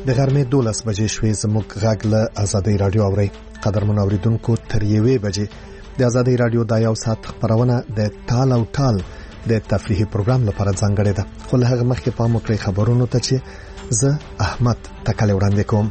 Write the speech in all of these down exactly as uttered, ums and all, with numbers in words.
د غرمې دولس بجې شوې. زموږ غږ له ازادي رادیو اوري. قدرمن اوریدونکو تر یوې بجې د ازادي رادیو د یو ساعت خبرونه د ټال او ټال د تفریحي پروګرام لپاره ځانګړې ده. خو له هغه مخکې پام وکړئ خبرونو ته چې زه احمد تکل وړاندې کوم.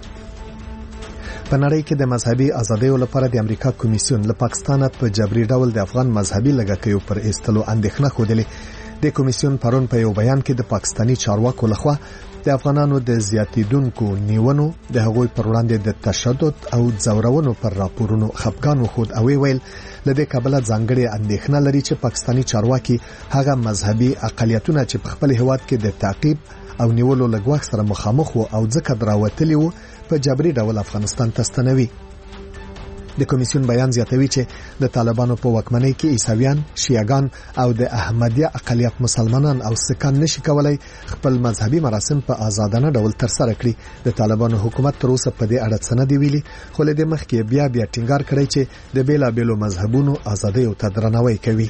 په نړۍ کې د مذهبي ازادیو لپاره د امریکا کمیسیون له پاکستان په جبري ډول د افغان مذهبي لږکیو پر ایستلو اندېښنه خوده. د کمیسیون پرون په یو بیان کې د پاکستانی چارواکو لخوا د افغانانو د زیاتیدونکو نیونو د هغوی پر وړاندې د تشدد او ځورونو پر راپورونو خفګان وخود او ویل لدې کابل ځانګړي اندېښنه لري چې پاکستانی چارواکي هغه مذهبي اقلیتونه چې په خپل هیواد کې د تعقیب او نیولو لګواخ سره مخامخ وو او ځکه دراوتلی وو په جبري ډول افغانستان ته ستنوي. د کمیسیون بیان زیاتوي چې د طالبانو په واکمنۍ کې عیسویان، شیعاګان او د احمدیه اقلیت مسلمانان او سکان نشي کولای خپل مذهبي مراسم په آزادانه ډول ترسره کړي. د طالبانو حکومت تر اوسه په دې اړه څه نه دی ویلي، خو له دې مخکې بیا بیا ټینګار کړی چې د بیلابېلو مذهبونو ازادۍ او درناوی کوي.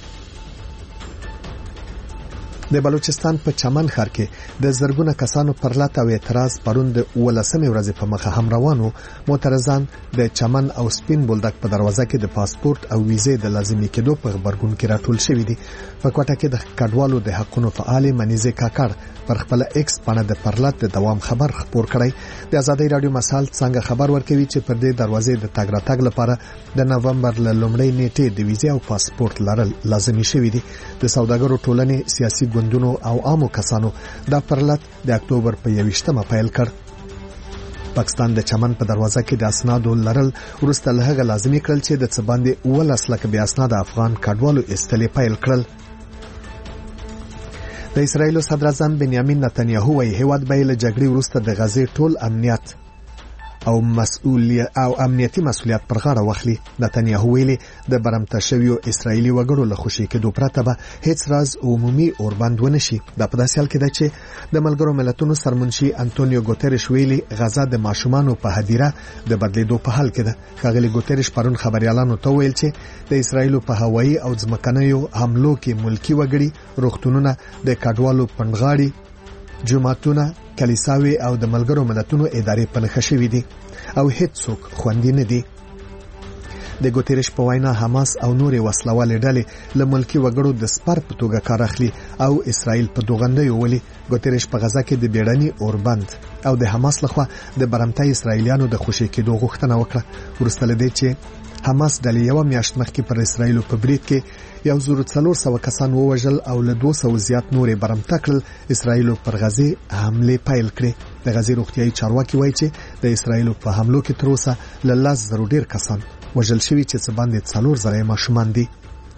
د بلوچستان په چمن ښار کې د زرګونه کسانو پر لات او اعتراض پرون د ولسمې ورځې په مخه هم روانو. معترضان د چمن او سپین بولدک په دروازه کې د پاسپورت او ویزې د لازمي کېدو په خبرګون کې راټول شوي دي. په کوټه کې د کډوالو د حقونو فعال منیزه کاکړ پر خپل ایکس باندې د پرلط د دوام خبر خبر کړی. د ازادي رادیو مسال څنګه خبر ورکوي چې پر دې دروازې د تګ راتګ لپاره د نومبر ل لومړۍ نیټې د ویزې او پاسپورت لرل لازمي شوي دي. د سوداګرو ټولنې، سیاسي ګوندونو او عامو کسانو دا پرلط د اکتوبر په یویشتمه پیل کړ. پاکستان د چمن په دروازه کې د اسنادو لرل ورسته له هغه لازمي کړل چې د څه باندې ولس لکه بیا اسناد افغان کډوالو استلې پیل کړل. د اسرایل صدر اعظم بنیامین نتنیاهو وايي هیواد به له جګړې وروسته د غزې ټول امنیت او مسؤلیت او امنیتي مسؤلیت پر غاړه واخلي. نتنیاهو ویلي د برمته شویو اسرایلی وګړو له خوشي کېدو پرته به هیڅ راز عمومي اوربند ونشي. دا په داسې حال کې ده چې د ملګرو ملتونو سرمنشي انټونیو ګوتریش ویلي غزا د ماشومانو په هدیره د بدلیدو په حال کې ده. ښاغلي ګوتریش پرون خبريالانو ته ویل چې د اسرایل په هوایي او ځمکنیو حملو کې ملکی وګړي، روغتونونه، د کډوالو پندغاړي، جماعتونه، کلیساوي او د ملګرو ملتونو ادارې په نښه شوې دي او هیڅ څوک خوندي نه دي. د ګوتریش په وینا حماس او نورې وسلوالې ډلې له ملکی وګړو د سپر په توګه کار اخلي او اسرائیل په دوغندۍ ولي. ګوتریش په غزا کې د بیړني اوربند او د حماس لخوا د برمته اسرایلیانو د خوشي کېدو غوښتنه وکړه. ورسته لدې چې حماس ډلې یو میاشت مخکې پر اسرائیل په برید کې یو زر څلور سوه کسان ووژل او له دوه سوه زیات نورې برمته کړل. اسرائیل پر غزې حمله پیل کړې. د غزې روغتیايي چارواکي وایي چې د اسرائیل په حملو کې تر اوسه له لس زرو ډیر کسان وژل شوي چې څه باندې څلور زره ماشومان دي.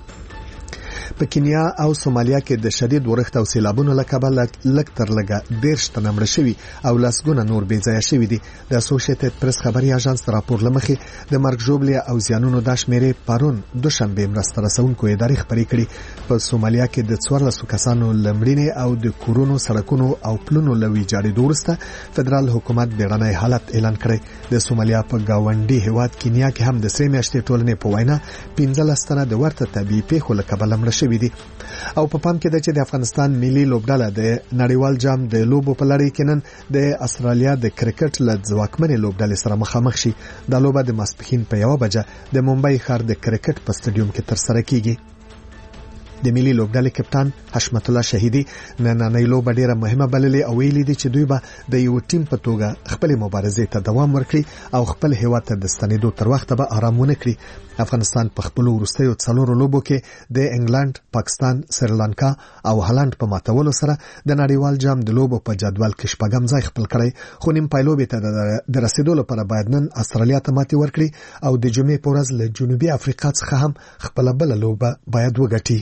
په کینیا او سومالیا کې د شدید ورښت او سیلابونو له کبله لږ تر لږه دېرش تنه مړه شوي او لسګونه نور بې ځایه شوي دي. د اسوسییټډ پریس خبري اژانس راپور لمخې د مرګ ژوبلې او زیانونو د شمیرې پرون دوشنبه مرسته رسونکو ادارې خبرې کړي. په سومالیا کې د څوارلس کسانو لمړینې او د کورونو، سړکونو او پلونو لوي جاړېدو وروسته فدرال حکومت بیړنی حالت اعلان کړی. د سومالیا په گاونډي هیواد کینیا کې هم د سې میاشتې ټولنې په وینا پنځلس تنه د ورته طبيعي پیښو له کبله مړه شوي دي. او په پام کې ده چې د افغانستان ملي لوبډله د نړیوال جام د لوبو په لړۍ کې نن د استرالیا د کرکټ له ځواکمنې لوبډلې سره مخامخ شي. د لوبه د ماسپښین په یوه بجه د ممبئی ښار د کرکټ په سټډیوم کې ترسره کیږي. د ملي لوبډلې کپټان حشمت الله شهیدی نننۍ لوبه ډیره مهمه بللې او ویلي دي چې دوی به د یو ټیم په توګه خپل مبارزې ته دوام ورکړي او خپل هیواد ته د ستنېدو تر وخته به آرام ونه کړي. افغانستان په خپل وروستیو څلورو لوبو کې د انګلند، پاکستان، سریلانکا او هالند په ماتولو سره د نړیوال جام د لوبو په جدول کې شپږم ځای خپل کړی. خو نیم پایلوبې ته د رسیدو لپاره باید نن استرالیا ته ماتې ورکړي او د جمعې په ورځ له جنوبي افریقا څخه هم خپل بل لوبه باید وګټي.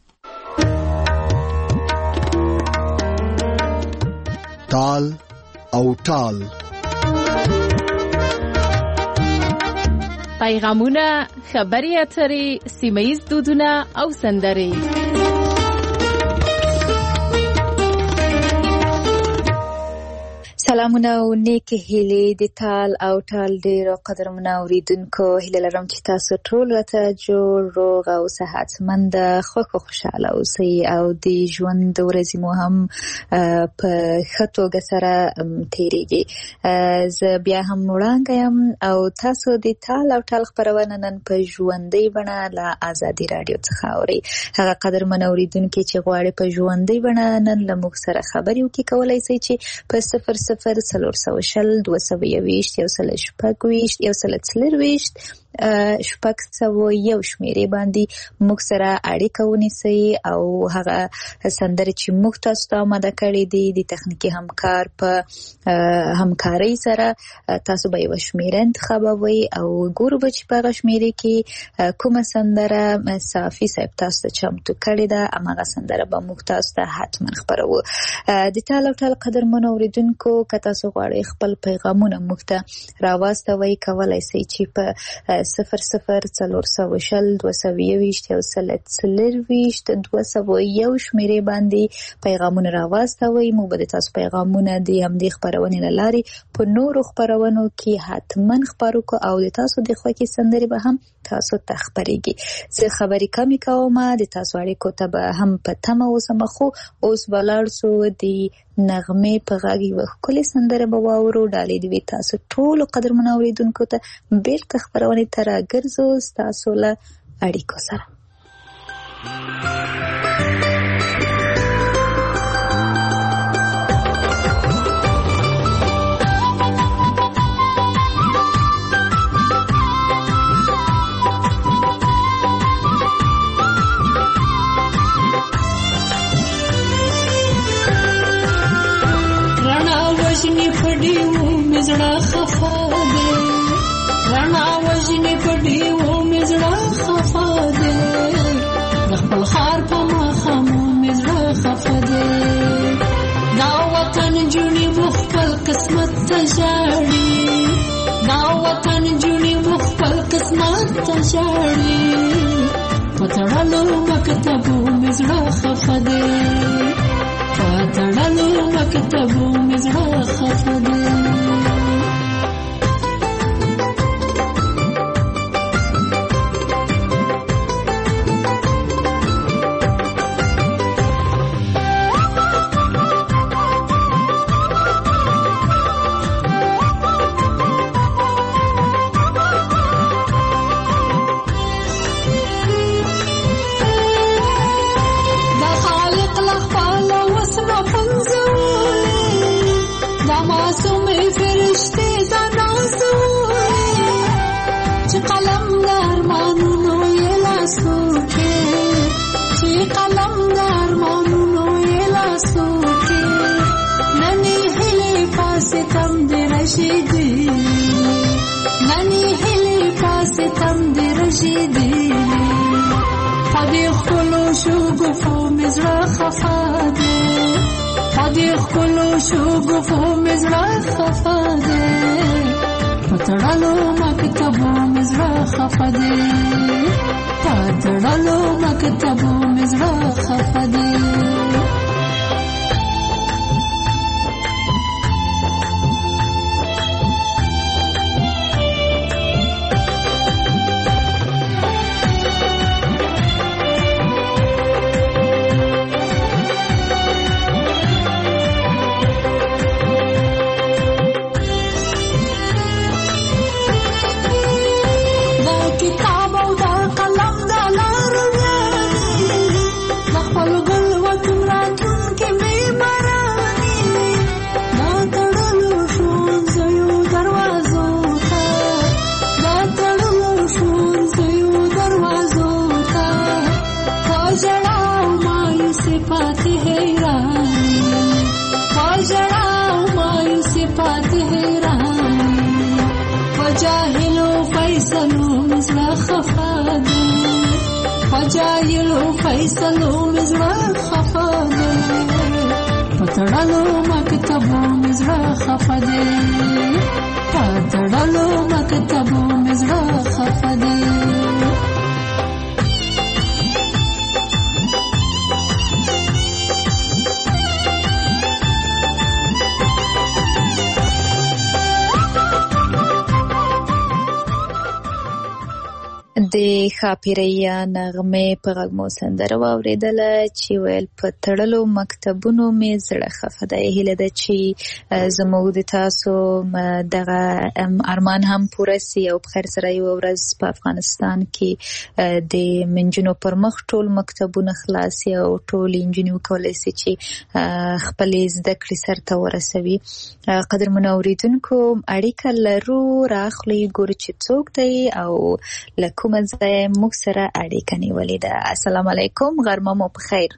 ټال او ټال پیغامونه، خبري اترې، سیمه‌ییز دودونه او سندرې. سلامونه او نیک هیلې د تال او ټال ډیرو قدرمنو اوریدونکو، هیله لرم چې تاسو ټول ته جوړ روغ او صحتمند خو خوشاله اوسئ او د ژوند ورځې مو هم په ښه توګه سره تیریږي. زه بیا هم وړاندې یم او تاسو د تال او ټال خپرونه نن په ژوندۍ بڼه له ازادي رادیو څخه اورئ. هغه قدرمنو اوریدونکو چې غواړي په ژوندۍ بڼه نن له موږ سره خبرې وکړي، کولی شئ چې په صفر صفر څلور سوه شل دوه سوه یوویشت یو سل شپږ ویشت یو سل څلور ویشت شپږ سوه یو شمیرې باندې موږ سره اړیکه ونیسئ او هغه سندرې چې موږ تاسو ته آماده کړې دي د تخنیکي همکار په همکارۍ سره تاسو به یوه شمیره انتخابوئ او ګورو به چې په هغه شمیرې کې کومه سندره صافي صاحب تاسو ته چمتو کړې ده، هماغه سندره به موږ تاسو ته حتما خپروو. د تال او ټال قدرمنو اوریدونکو، که تاسو غواړئ خپل پیغامونه موږ ته راواستوئ، کولی شئ چې په صفر صفر څلور سوه شل دوه سوه یوویشت یو سل څلور ویشت دوه سوه یو شمیرې باندې پیغامونه راواستوئ. موږ به د تاسو پیغامونه د همدې خپرونې له لارې په نورو خپرونو کې حتما خپرو کو او د تاسو د خوښې سندرې به هم تاسو ته خپرېږي. زه خبرې کمې کوم، د تاسو اړیکو ته به هم په تمه اوسم، خو اوس به لاړ شو د نغمې په غږ یوه ښکلې سندره به واورو. ډالۍ دې وي تاسو ټولو قدرمنو اوریدونکو ته. بیرته خپرونې ته راګرځو ستاسو له اړیکو سره. وجنی پډیو مزړه خفا ده، رڼا وجنی پډیو مزړه خفا ده، د خپل خار په مخامو مزړه خفا ده، دا وطن جونی مخفل قسمت ته ژاړي، دا وطن جونی مخفل قسمت ته ژاړي، په تړلو مکتبو مزړه خفا ده، پاتړلو مکتبو مزړه خفا ده. ښاپیرۍ نغمې په غږ مو سندره واورېدله چې ویل په تړلو مکتبونو مې زړه خفه دی. هیله ده چې زموږ د تاسو دغه ارمان هم پوره سي او په خیر سره یوه ورځ په افغانستان کې د نجونو پر مخ ټول مکتبونه خلاص سي او ټولې نجونې وکولی سي چې خپلې زده کړې سرته ورسوي. قدرمنو اورېدونکو اړیکه لرو، راخلئ ګورو چې څوک دی او له کومه ځایه موږ سره اړیکه نیولې ده. السلام علیکم، غرمه مو په خیر.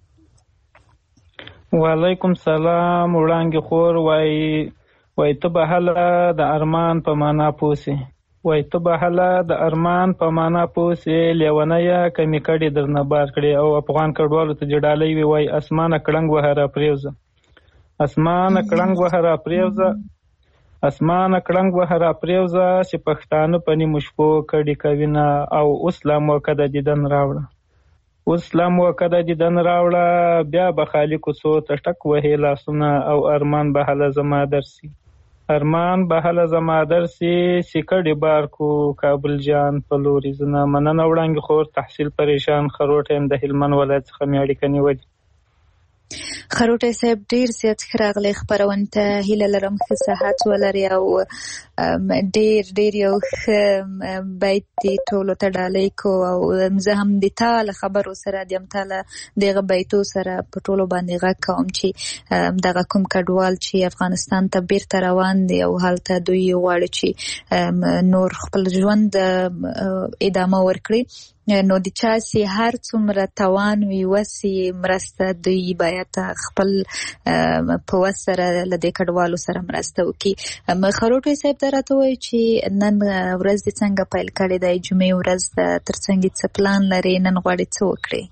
وعلیکم سلام. وړانګې خور وایي وایي ته به هله د ارمان په معنا پوسې وایي ته به هله د ارمان په معنا پوسې لیونیه کمې کړې درنه بار کړې. او افغان کډوالو ته جډالۍ وي وایي اسمانه کړنګ وهه را پرېوځه اسمانه کړنګ وهه را پرېوځه اسمانه کړنګ وهه را پرېوځه چې پښتانه په نیمو شپو کډې کوینه. او اوس لا موقع د دیدن راوړه اوس لا موقع د دیدن راوړه بیا به خالي کوڅو ته ټک وهې لاسونه. او ارمان به هله زما درسي ارمان به هله زما درسي چې کډې بار کو کابل جان په لوري زنه. مننه وړانګې خور، تحصیل پریشان خروټ یم د هلمند ولایت څخه مې اړیکه نیولې. خروټی صاحب ډیر زیات ښه راغلی، خپرونې ته هیله لرم ښه صحت ولري او ډیر ډیر یو ښه بیت دې ټولو ته ډالۍ کو. او زه هم د تا له خبرو سره د همتا له دغه بیتو سره په ټولو باندې غږ کوم چې دغه کوم کډوال چې افغانستان ته بیرته روان دي او هلته دوی غواړي چې نور خپل ژوند ادامه ورکړي، نو د چا چې هر څومره توان وي وسي مرسته دوی باید خپل په وس سره له دې کډوالو سره مرسته وکړي. خروټی صاحب دا راته وایي چې نن ورځ دې څنګه پیل کړې ده؟ جمعې ورځ ده، تر څنګ څه پلان لرې؟ نن غواړې څه وکړې؟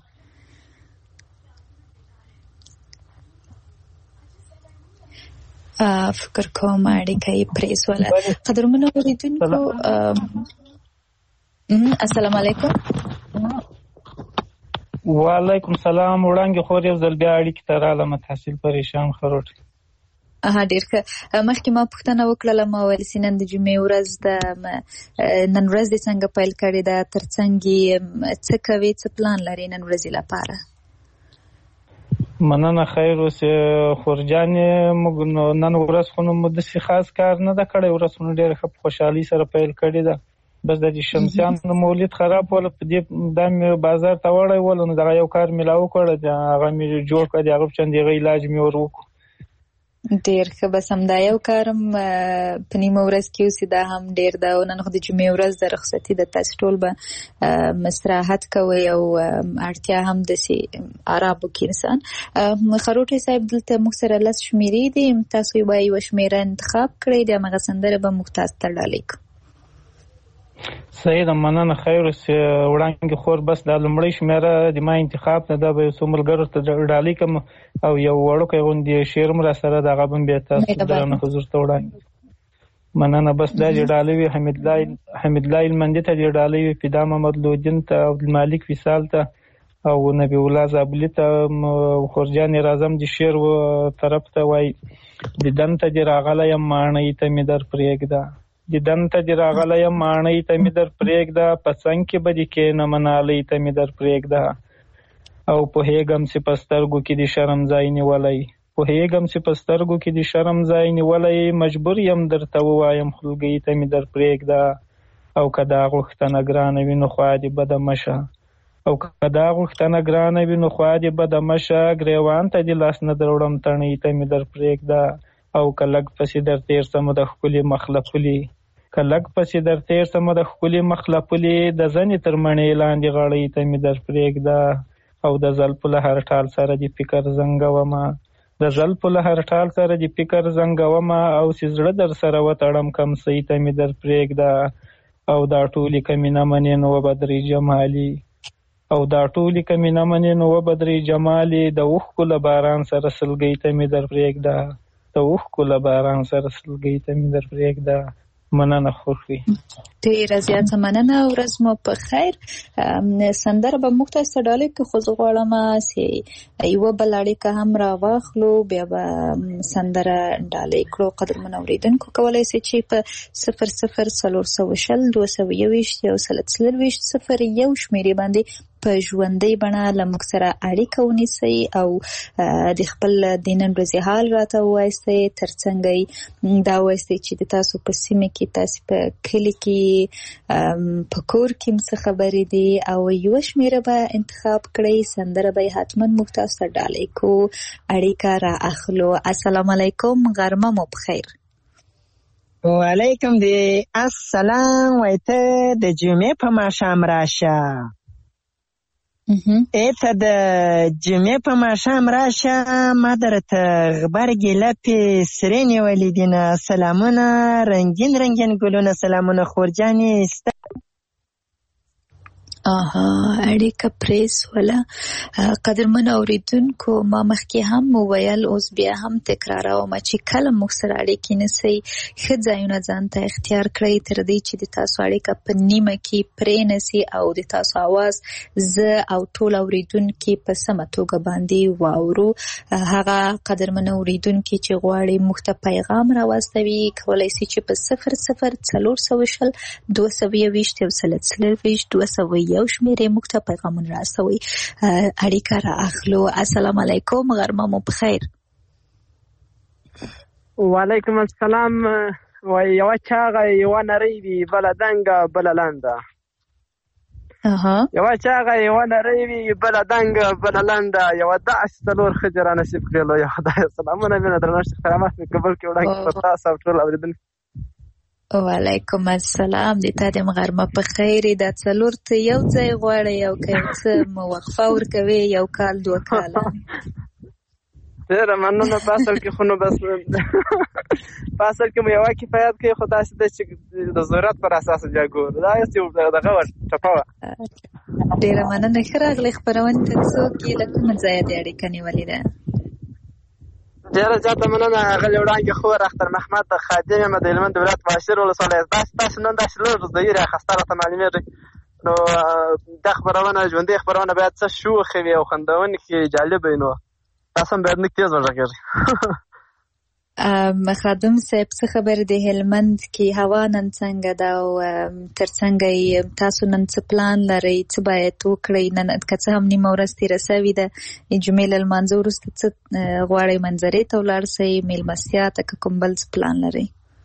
فکر کوم اړیکه یې پرېښوله. قدرمنو اورېدونکو السلام علیکم. وعلیکم سلام. وړانګې خور یو ځل بیا اړیکې ته رالم، تحصیل پریشان خروټ. اها ډېر ښه. مخکې ما پوښتنه وکړله، ما ویل چې نن د جمعې ورځ ده، نن ورځ دې څنګه پیل کړې ده؟ تر څنګ یې څه کوې؟ څه پلان لرې نن ورځې لپاره؟ مننه خیر اوسې خورجانې. موږ نن ورځ خو نو داسې خاص کار نه ده کړی، ورځ خو نو ډېره ښه په خوشحالۍ سره پیل کړې ده. بس د دې شمسیانو مولید خراب وله، په دې دا مې بازار ته وړی وله، نو دغه یو کار مې لا وکړه، هغه مې جوړ کړه، د هغه په شان د هغه علاج مې ور وکړو. ډېر ښه. بس همدا یو کارم په نیمه ورځ کې اوسي، دا هم ډېر ده. او نن خو د جمعې ورځ د رخصتي ده، تاسو ټول به استراحت کوئ او اړتیا هم داسې آرام وکړي انسان. خروټی صاحب دلته موږ سره لس شمېرې دي، تاسو به یوه شمېره انتخاب کړئ، د همغه سندره به موږ تاسو ته ډالۍ کړو. صحیح ده، مننه خیر اوسې وړانګې خور. بس دا لومړۍ شمېره د ما انتخاب نه ده، به یو څو ملګرو ته ډالۍ کړم او یو وړوکی غوندې شعر م را سره ده، هغه به م بیا تاسو درانه حضور ته وړاندې. مننه. بس دا دې ډالۍ وي حمیدالله هلمندي ته دې ډالۍ وي، فدا محمد لودین ته، عبدالمالک وصال ته او نبی الله زابلي ته. خورجانې راځم د شعر طرف ته. وایي دیدن ته دې راغلی یم ماڼۍ ته مې در پرېږده دیدن ته دې راغلی یم ماڼۍ ته مې در پرېږده په څنګ کې به دې کښېنمه نالۍ ته مې در پرېږده او پوهېږم چې په سترګو کې دې شرم ځای نیولی پوهېږم چې په سترګو کې دې شرم ځای نیولی مجبور یم درته ووایم خولګۍ ته مې در پرېږده او که دا غوښتنه ګرانه وي نو خوا دې بده مشه او که دا غوښتنه ګرانه وي نو خوا دې بده مشه ګریوان ته دې لاس نه دروړم تڼۍ ته مې در پرېږده او که لږ پسې در تېر سمه د ښکلې مخ له پولې که لږ پسې در تېر سمه د ښکلې مخ له پولې د زنې تر مڼې لاندې غاړۍ ته مې در پرېږده او د زلفو له هر ټال سره دې فکر زنګومه د زلفو له هر ټال سره دې فکر زنګومه او چې زړه در سره وتړم کمسۍ ته مې در پرېږده او دا ټولې که مې نه منې نو وبدرې جمالي او دا ټولې که مې نه منې نو وبدرې جمالي د اوښکو له باران سره سلګۍ ته مې در پرېږده د اوښکو له باران سره سلګۍ ته مې در پرېږده مننه خوښ وي. ډېره زیاته مننه. ورځ مو په خیر. سندره به موږ ته څه ډالۍ کې خو زه غواړم چې یوه بل اړیکه هم راواخلو بیا به سندره ډالۍ کړو. قدرمن اورېدونکو کولی شئ چې په صفر صفر څلور سوه شل دوه سوه یوویشت یو سل څلرویشت صفر یو شمېرې باندې په ژوندۍ بڼه له موږ سره اړیکه ونیسئ او د خپل د نن ورځې حال راته ووایاستئ، ترڅنګ یې دا ووایاستئ چې د تاسو په سیمه کې، تاسو په کلي کې، په کور کې څه خبرې دي او یوه شمېره به انتخاب کړئ. سندره به یې حتما موږ تاسو ته ډالۍ کوو. اړیکه را اخلو. السلام علیکم، غرمه مو بخیر. وعلیکم دی السلام. وای ته د جمعې په ماښام راشه، ایته د جمعې په ماښام راشه، ما درته غبرګې لپې سرې نیولې دینه. سلامونه رنګین رنګین ګلونه، سلامونه خورجانې ستا. آها، اړیکه پریس ولا. قدرمن اوریدونکو، ما مخکې هم وویل، اوس بیا هم تکراروم چې کله موږ سره اړیکې نیسئ ښه ځایونه ځان ته اختیار کړئ تر دې چې د تاسو اړیکه په نیمه کې پرې نسي او د تاسو اواز زه او ټول اوریدونکي په سمه توګه باندې واورو. هغه قدرمن اوریدونکي چې غواړي موږ ته پیغام راواستوي کولی شي چې په صفر صفر څلور سوه شل دوه سوه یوویشت یو سل څلرویشت دوه سوه یو شمېرې موږ ته پیغامونه راستوي. اړیکه را اخلو. السلام علیکم، غرمه مو بخیر. وعلیکم السلام. وای یوه چاغه یوه نرۍ وي بله دنګه بله لنده. یوه چاغه یوه نرۍ وي بله دنګه بله لنده، یوه داسې څلور ښځې را نصیب کړې لویه خدایه. سلامونه مینه درنښت احترامات مې کابل کې وړاندې پر تاسو او ټول اورېدونکي. وعلیکم السلام. د تا د غرمه په خیر. دا څلور ته یو ځای غواړئ او که یو څه مو وقفه ورکوي، یو کال دوه کاله؟ ډېره مننه. په اصل کې خو نو بس په اصل کې مو یوه کفایت کوي، خو داسې ده چې د ضرورت پر اساس بیا ګورو. دا یو دغه وه ټپه وه. ډېره مننه. ښه راغلئ خپرونې ته. څوک یې له کومه ځایه د اړیکه نیولې ده؟ ډېره زیاته مننه. غلې وړانګې خور اختر محمد د خادم یم د هلمند ولایت باشیر ولسوالۍ. داسې تاسو نن داسې لږ زده یې راخسته راته معلومېږي. نو دا خپرونه ژوندۍ خپرونه باید څه شوخې وي او خندونکې جالبه وي. نو تاسو هم باید لږ تېز وغږېږئ. خادم صاحب، څه خبر د هلمند کې هوا نن څنګه ده او ترڅنګ تاسو نن څه پلان لرئ، څه باید وکړئ؟ نن که څه هم نیمه ورځ تېره سوې ده، جمعې له لمانځه وروسته څه غواړئ؟ منظرې ته ولاړ شئ، میلمستیا ته، که کوم بل څه پلان لرئ؟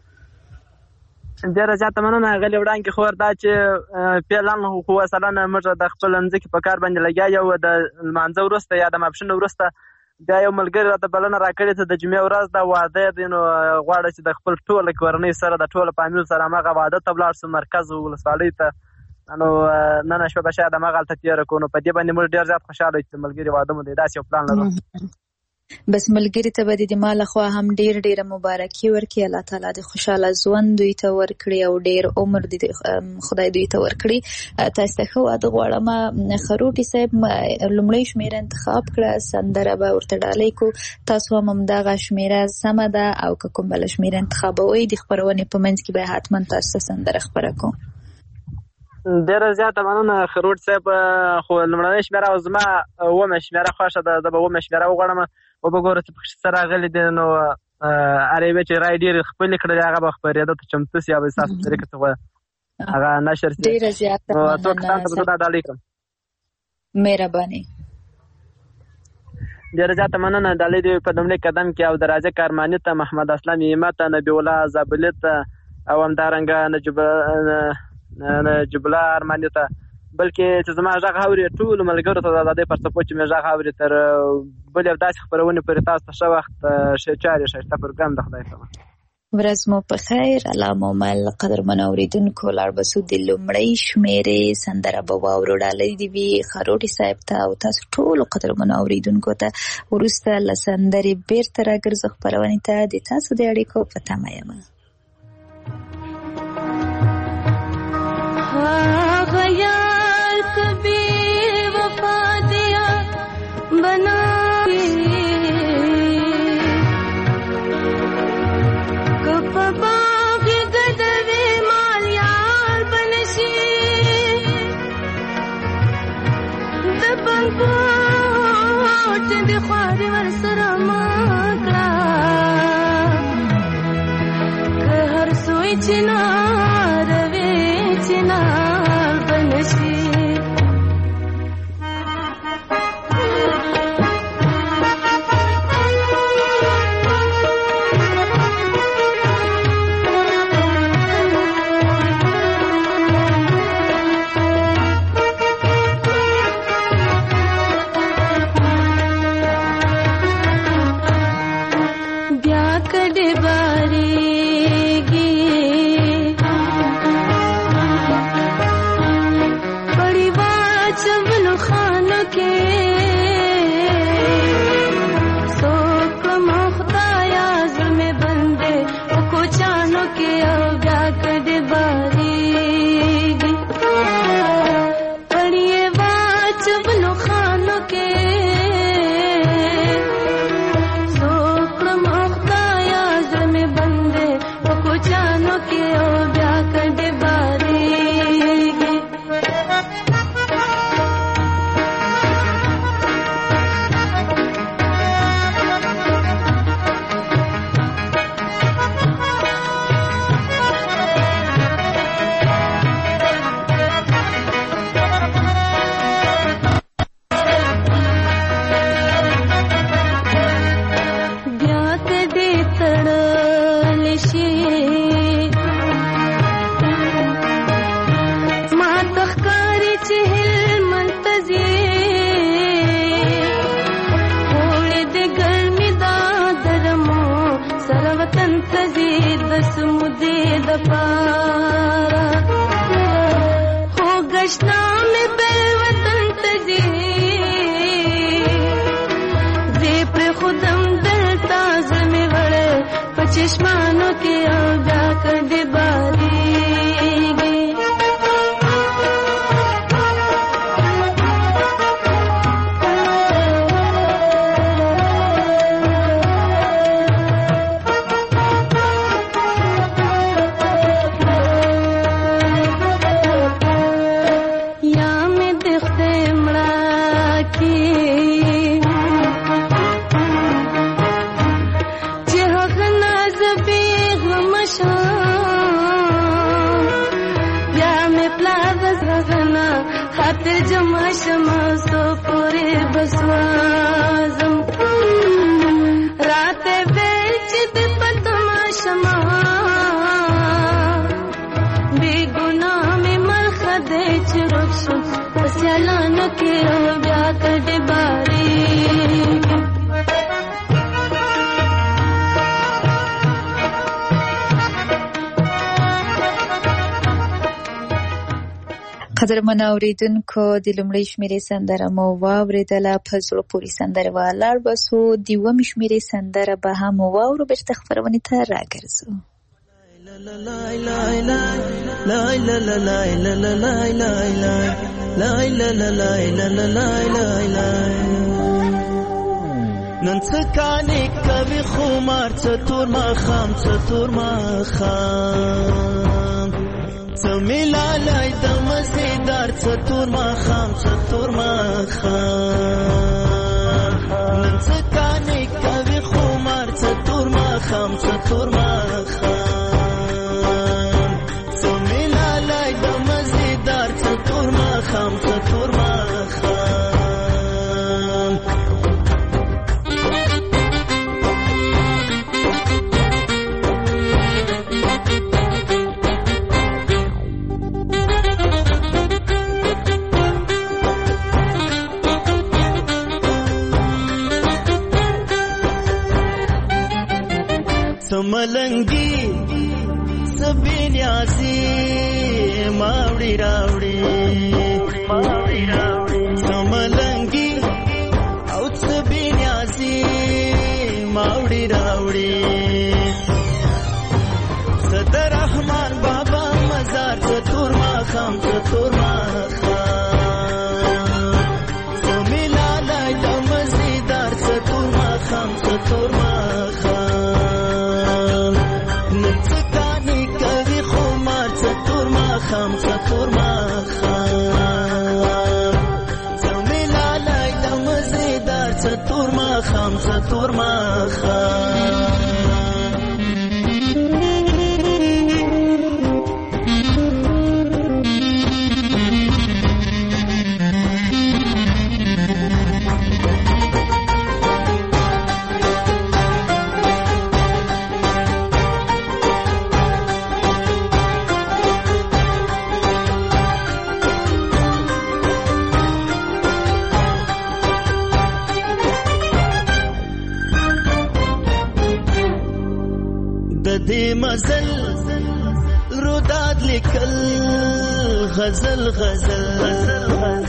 ډېره زیاته مننه غلې وړانګې خور. دا چې فعلا خو مثلا موږ د خپل ځمکې په کار باندې لګیا یو، د لمانځه وروسته یا د ماپښین وروسته بیا یو ملګري راته بلنه راکړې ته د جمعې ورځ ده، واده دی. نو غواړه چې د خپل ټوله کورنۍ سره د ټوله فامیل سره هماغه واده ته ولاړ شو، مرکز ولسوالۍ ته. نو نن شپه به شاید هماغه هلته تېره کړو. نو په دې باندې موږ ډېر زیات خوشحاله یو چې د ملګري واده مو دی. داسې یو پلان لرو. بس ملګري ته به د ما لخوا هم ډېر ډېره مبارکي ورکړي. الله تعالی د خوشحاله ژوند دوی ته ورکړي او ډېر عمر د خدای دوی ته ورکړي. تاسو ته ښه واده غواړم. خروټي صاحب لومړۍ شمېره انتخاب کړه، سندره به ورته ډالۍ کو. تاسو هم همدغه شمېره سمه ده او که کوم بله شمېره انتخابوئ د خپرونې په منځ کې به حتما تاسو ته سندره خپره کوم. ډېره زیاته مننه خروټ صاحب. خو لومړنۍ شمېره او زما اومه شمېره خوښه ده. زه به اومه شمېره وغواړم. وبګوره چې پکښې څه راغلي دي. نو هر یوې چې رایې ډېرې خپلې کړلې هغه به خپرېده ته چمتو سي یا به ستاسو په طریقه څه هغه نشر سي. ډېره زیاته نو څو کسانو ته به زه دا ډالۍ کړم. مهرباني. ډېره زیاته مننه. ډالۍ دې په لومړي قدم کې او د رازق ارماني ته، محمد اسلام ایمه ته، نبي الله زابلي ته او همدارنګه نجیب الله ارماني ته، بلکې چې زما غږ اوري ټولو ملګرو ته د ازادۍ پر څپو چې مې غږ اوري تر بلې او داسې خپرونې پورې تاسو ته ښه وخت، ښې چارې، ښایسته پروګرام د خدای څخه. ورځ مو په خیر. الله مومل. قدرمن اوریدونکو، لاړ بسو د لومړۍ شمېرې سندره به واورو. ډالۍ دې وي خروټي صاحب ته او تاسو ټولو قدرمن اوریدونکو ته. وروسته له سندرې بېرته راګرځو خپرونې ته. د تاسو د اړیکو په تمه یم. خیال کبھی وفا دیا بنا کف باغ گدرے بنګوټ دې خواري ورسره مکړه که هر سوی چنار وې چنار بنشي چشمانو کې او دا کډې بارېږي یا مې د خدای مړه کې خاطر جمع شما سو پوری بسوازم رات بیل چی دی پتما شما بی گناہ میں مرخد چی رکشم پسیالانو کی رو بیا کڑی باری قدرمن اوریدونکو د لومړۍ شمیرې سندره مو واورېدله په زړه پورې سندره ولاړ بسو د اوومې شمیرې سندره به هم واورو بېرته خپرونې ته راګرځو نن څه کانې کوي خمار څه تور ماښام څه تور ماښام څه ملالای د مزیدار څه تور ماښام څه تور ماښام نن څه کانې کوي خمار څه تور ماښام څه تور ماښام څه ملالای د مزیدار څه تور ماښام څه تور ماښام ملنگی سبی نیازی ماوڑی راوڑی سملنگی او سبی نیازی ماوڑی راوڑی صدر رحمان بابا مزار ستور ماخام ستور ماخام سمیلا لای دمزیدار ستور ماخام ستور ماخام خام څه تور ماښام څه ملا تور ماښام څه تور ماښام دې مزل روداد لیکل غزل غزل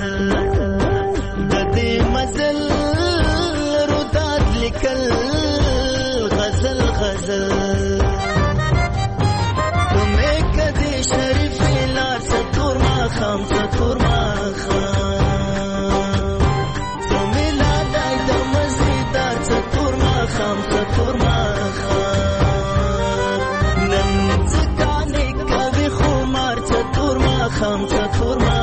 د دې مزل روداد لیکل غزل غزل تمه کدي شریف لار ستور ما خام ستور ما خام تمه لا دای د مزیدار ستور ما خام ستور ما خام څتور ما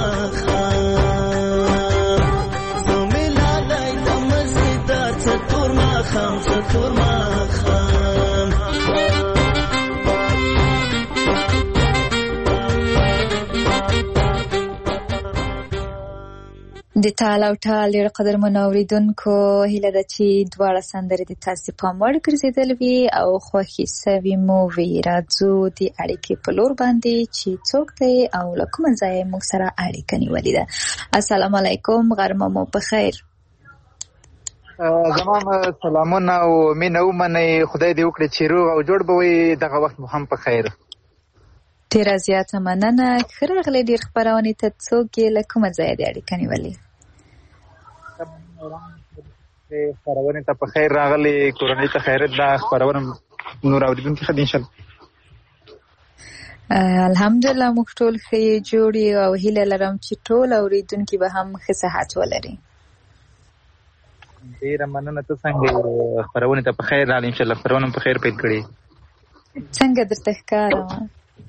خام زمي لا دای د مزیدار څتور ما خام څتور ما خام د تال او ټال ډېر قدرمن اوریدونکو هیله ده چې دواړه سندرې د تاسو پام وړ ګرځېدل وي او خوښې سوي مو وي. راځو د اړیکې په لور باندې چې څوک دی او له کوم ځایه موږ سره اړیکه نیولې ده. السلام علیکم، غرمه مو په خیر. زمام سلامونه او مینه ومنئ، خدای دې وکړي چې روغ او جوړ به وي، دغه وخت مو هم په خیر. ډېره زیاته مننه. ښه راغلی ډېر خپرونې ته. څوک یې له کومه ځایه د اړیکه نیولې؟ خپرونې ته په خیر راغلی، کورنۍ ته خیرت ده. خپرونه نور اورېدونکي ښه دي انشاءالله. الحمدلله موږ ټول ښه جوړ یو او هیله لرم چې ټول اورېدونکي به هم ښه صحت ولري. ډېره مننه. ته څنګه خپرونې ته په خیر راغلی؟ انشاءالله خپرونه په خیر پیل کړې. څنګه درته ښکاره وه؟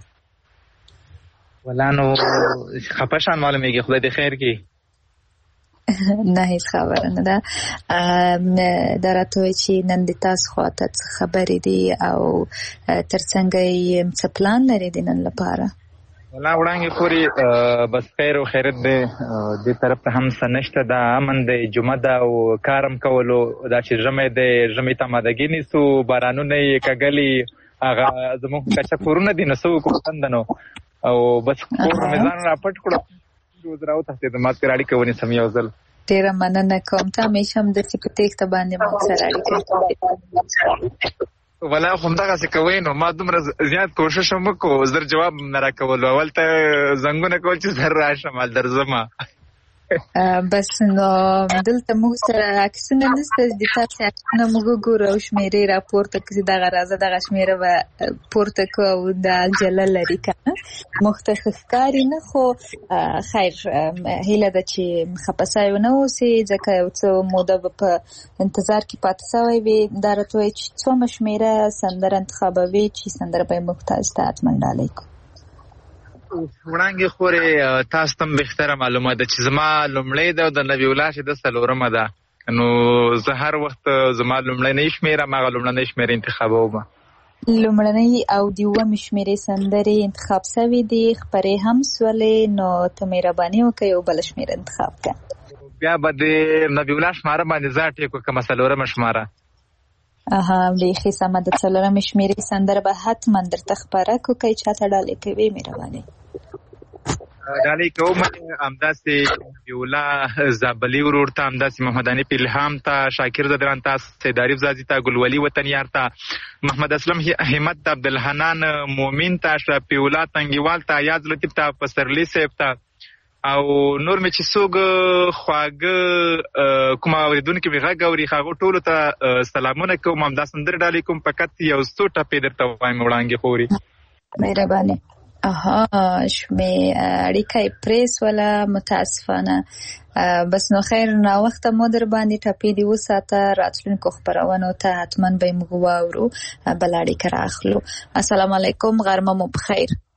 ولا نو خپه شان معلومېږي، خدای دې خیر کړي. نه هیڅ خبره نه ده. دا راته وایي چې نن د تاسو خواته څه خبرې دي او تر څنګه یې څه پلان لري د نن لپاره؟ ولا وړاندې پورې بس خیر او خیرت دی، دې طرف ته هم څه نشته، دا امن دی، جمعه ده او کارم کولو، دا چې ژمی دی، ژمي ته مادګي نیسو، بارانونه یې کږلي، هغه زموږ کچه کورونه دي نو څه وکړو څنده نو او بس کور مې ځان را پټ کړو، روز راوتښتېدم، ما پرې اړیکه ونیسم یو ځل. ډېره مننه کوم. ته همیشه همداسې په تېښته باندې موږ سره اړیکه ولا خو همدغسې کوئ نو ما دومره زیات کوشش هم وکړو، زر جواب نه راکولو، اول ته زنګونه کول چې زر راشم هل درځمه. بس نو دلته موږ سره عکسونه نشته، د تاسې عکسونه موږ وګورو او شمېرې راپورته کړي، دغه راځه دغه شمېره به پورته کړو او دا عجله لري که نه موږ ته ښه ښکاري نه. خو خیر هیله ده چې خفه سوی ونه اوسې، ځکه یو څه موده به په انتظار کې پاتې سوی وي. دا راته وایي چې څومره شمېره سندره انتخابوي چې سندره به یې موږ تاسو ته حتما ډالۍ کړو. وړاندې خورې تاسو ته هم بهتره معلومه ده چې زما لومړی ده او د نبي الله چې ده څلورمه ده، نو زه هر وخت زما لومړنۍ شمېره هماغه لومړنۍ شمېره انتخابوم. لومړنۍ او د اوومې شمېرې سندرې انتخاب سوي دي، خپرې هم سولې، نو ته مهرباني وکړه یو بله شمېره انتخاب کړه. بیا به د نبي الله شماره باندې ځا ټیک وکړم، څلورمه شماره. اها بیخي سمه ده. څلورمې شمېرې سندره به حتما درته خپره کړو، که یې چاته ډالۍ کوې مهرباني ډالۍ کوم. همداسې نبي الله زابلي ورور ته، همداسې محمد حنیف الهام ته، شاکر زدران ته، سید عارف زازي ته، ګلولي وطنیار ته، محمد اسلم همت ته، عبدالحنان مومن ته، اشرفي الله تنګیوال ته، یاد لطیف ته، پسرلي صاحب ته او نور مې چې څوک خواږه کوم اورېدونکي مې غږ اوري هغو ټولو ته سلامونه کوم. همدا سندرې ډالۍ کوم، فقط یو څو ټپې درته وایم وړاندې خوري. مهرباني. اها شمې اړیکه یې پرېسوله متاسفانه. بس نو خیر ناوخته مو در باندې ټپې دې وساته، راتلونکو خپرونو ته حتما به یې موږ واورو، بله اړیکه رااخلو. السلام علیکم، غرمه مو په خیر.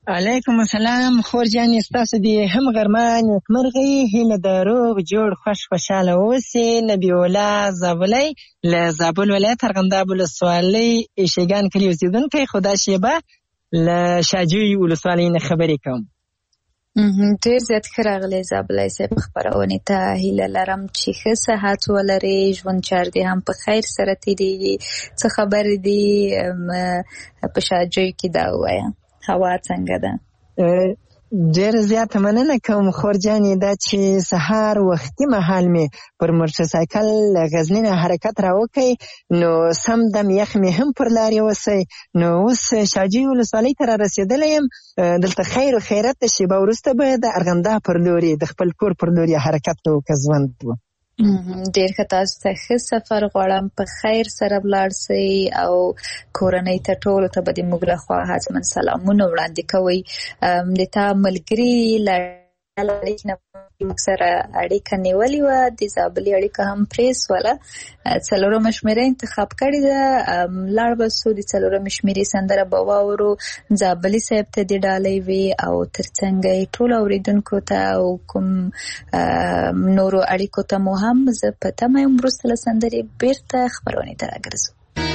علیکم السلام خور جانې، ستاسو دې هم غرمه نیکمرغي. هیله د روغ جوړ خوش خوشحاله اوسئ. نبی الله زابلی له زابل ولایت ارغنداب ولسوالۍ شیګان کلي اوسېدونکی، خو دا شیبه له شاجوی ولسوالۍ نه خبرې کوم. ډېر زیات ښه راغلی زابلی صاحب، خپرونې ته هیله لرم چې ښه صحت ولرې، ژوند چار دې هم په خیر سره تېرېږي. څه خبرې دي په شاجوی کې دا ووایه، هوا څنګه ده؟ ډېر زیاته مننه کوم خور جانې، دا چې سهار وختي مهال مې پر موټرسایکل غزني نه حرکت راوکړی، نو سم دم یخ مې هم پر لار یوسی. نو اوس شاجوی ولسوالۍ ته را رسېدلی یم. دلته خیر و خیرت د شیبه وروسته به د ارغنداب پر لوري د خپل کور پر لوري حرکت وکړه ژوند و. ډېر ښه، تاسو ته ښه سفر غواړم، په خیر سره ولاړ سئ او کورنۍ ته ټولو ته به د موږ لخوا حتما سلامونه وړاندې کوئ. د تا ملګري له اړیکې نه موږ سره اړیکه نیولې وه، د زابلي اړیکه هم پرې سوله. څلورمه شمېره انتخاب کړې ده، لاړ به سو د څلورمې شمېرې سندره به واورو. زابلي صاحب ته دې ډالۍ وي او ترڅنګ یې ټولو اورېدونکو ته او کوم نورو اړیکو ته مو هم زه په تمه یم. وروسته له سندرې بېرته خپرونې ته راګرځو.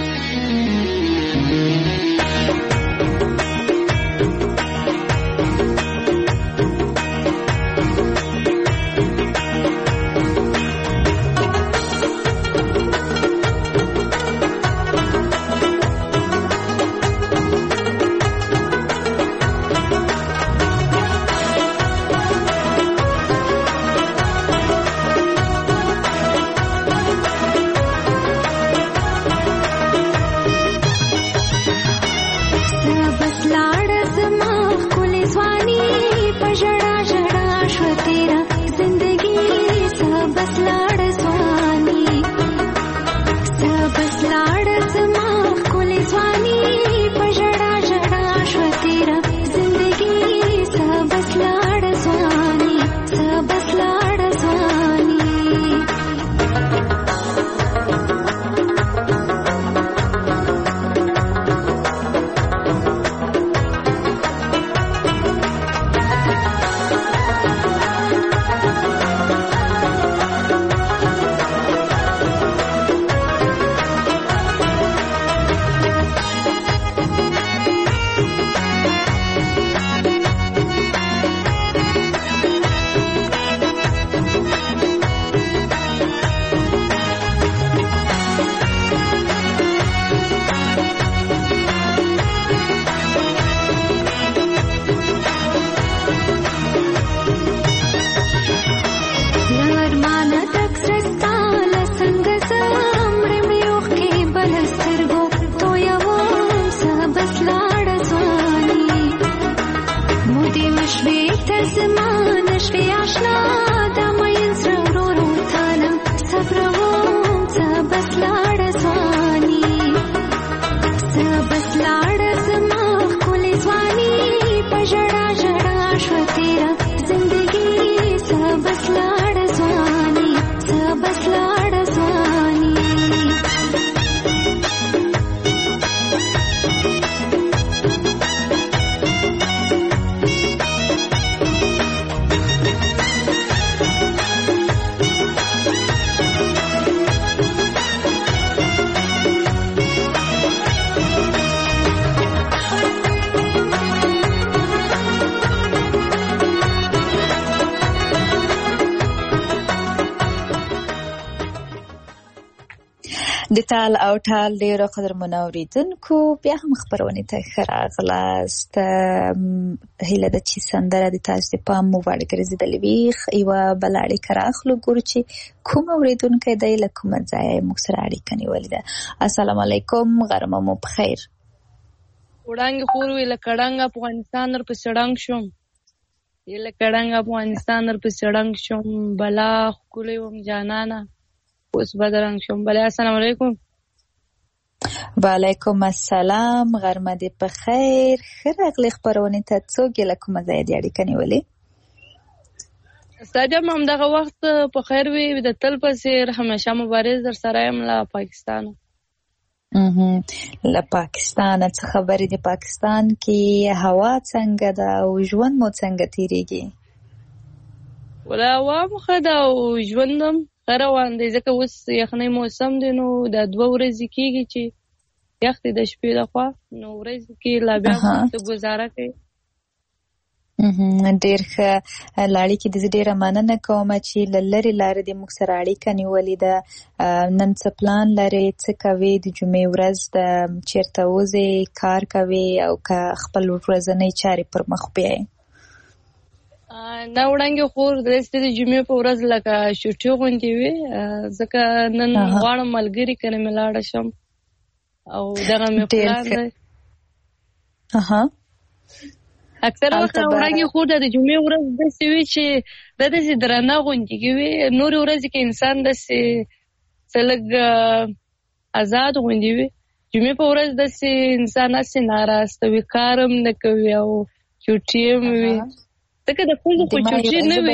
د تال او ټال ډیرو قدرمنو اوریدونکو، بیا هم خبرونه ته ښه راغلاست. هیله ده چې سندره د تاسو د پام مو وړ ګرځېدلې وي. یوه بله اړیکه راخلو، ګورو چې کوم اوریدونکی دی، له کومه ځایه موږ سره اړیکه نیولې ده. السلام علیکم، غرمه مو په خیر. وړانګې خور وی له کړنګ افغانستان ورپسې ړنګ شوم، له کړنګ افغانستان ورپسې ړنګ شوم، بلا ښکلې وم جانانه اوس بدرنګ شوم. بله السلام علیکم. وعلیکم السلام، غرمه دې په خیر. ښه راغلې خپرونې ته. څوک یې له کومه ځایه دې اړیکه نیولې؟ ستا جام همدغه وخت په خیر وي، د تل په څېر همیشه مبارز در سره یم له پاکستانه. له پاکستان څخه خبرې د پاکستان کې هوا څنګه ده او ژوند مو څنګه تیریږي؟ ولا هوا مو ښه ده او ژوند هم ښه روان دی ځکه اوس یخنۍ موسم دی نو دا دوه ورځې کېږي چې یخ دی د شپې لخوا نو ورځې کې لا بیا ورته ګزاره کوي. ډېر ښه لاړې کې د زه ډېره مننه کوم چې له لرې لارې د موږ سره اړیکه نیولې ده. نن څه پلان لرې، څه کوې د جمعې ورځ ده، چېرته وځې، کار کوې او که خپل ورځنۍ چارې پر مخ بیایې؟ دا وړاندې خور داسې د جمعې په ورځ لکه شوټي غوندې وي ځکه نن غواړم ملګري کره مې لاړه شم او دغه مې پلان دی. اکثر وخت وړاندې خور د جمعې ورځ داسې وي چې دا داسې درنه غوندې وي، نورې ورځې کې انسان داسې څه لږ ازاد غوندې وي. جمعې په ورځ داسې انسان داسې ناراسته وي، کار هم نه کوي او چوټي هم وي. ځکه د ښځو خو چوټي نه وي.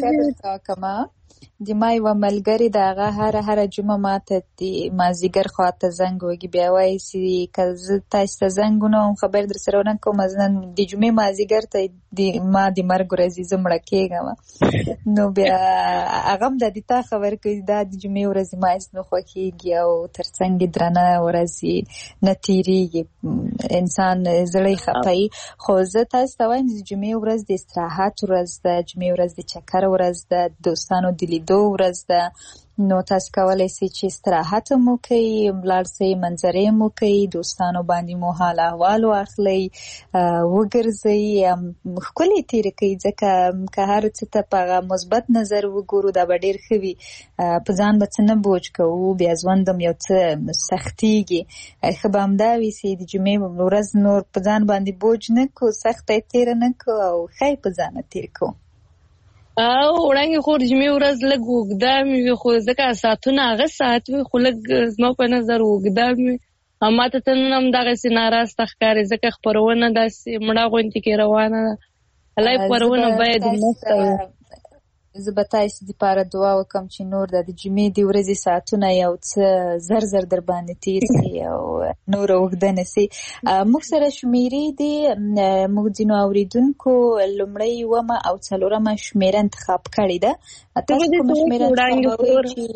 د ما یوه ملګرې د هغه هره هره جمعه ماته د مازدیګر خواته زنګ وږي بیا وایي چې که زه تاسو ته زنګ ونوم خبر در سره ونه کوم نن د جمعې مازدیګر ته ما د مرګ ورځې زه مړه کېږم نو بیا هغه هم د دې تا خبر کوي دا د جمعې ورځې ما هېڅ نه خوښېږي او تر څنګ درنه ورځې نه تېرېږي انسان زړه یې خفه. خو زه تاسو ته وایم د جمعې ورځ د استراحت ورځ ده، جمعې ورځ د چکر ورځ ده، دوستانو د لیدو ورځ ده. نو تاسو کولی شئ چې استراحت هم وکئ، ولاړ شئ منظرې هم وکئ، دوستانو باندې مو حال احوال واخلئ، وګرځئ، ښکلې تېرې کړئ. ځکه که هر څه ته په هغه مثبت نظر وګورو دا به ډېر ښه وي. په ځان به څه نه بوج کوو، بیا ژوند هم یو څه سختېږي. ښه به همدا وي چې د جمعې ورځ نور په ځان باندې بوج نه کړو، سخته یې تېره نه کړو او ښه یې په ځانه تېر کړو. او وړاندې خو د جمعې ورځ لږ اوږده مې وي، خو ځکه ساعتونه هغه ساعت وي خو لږ زما په نظر اوږده مې او ما ته نن هم دغسې ناراسته ښکاري ځکه خپرونه داسې مړه غوندې کې روانه ده. هلای خپرونه باید مسته وي. زه به تاسو دپاره دعا وکړم چې نور د جمعې د ورځې ساعتونه یو څه زر زر در باندې تېر شي او نور اوږده نه شي. موږ سره شمېرې دي، موږ ځینو اورېدونکو لومړۍ اوومه او څلورمه شمېره انتخاب کړې ده. تاسو کومه شمېره انتخابوئ چې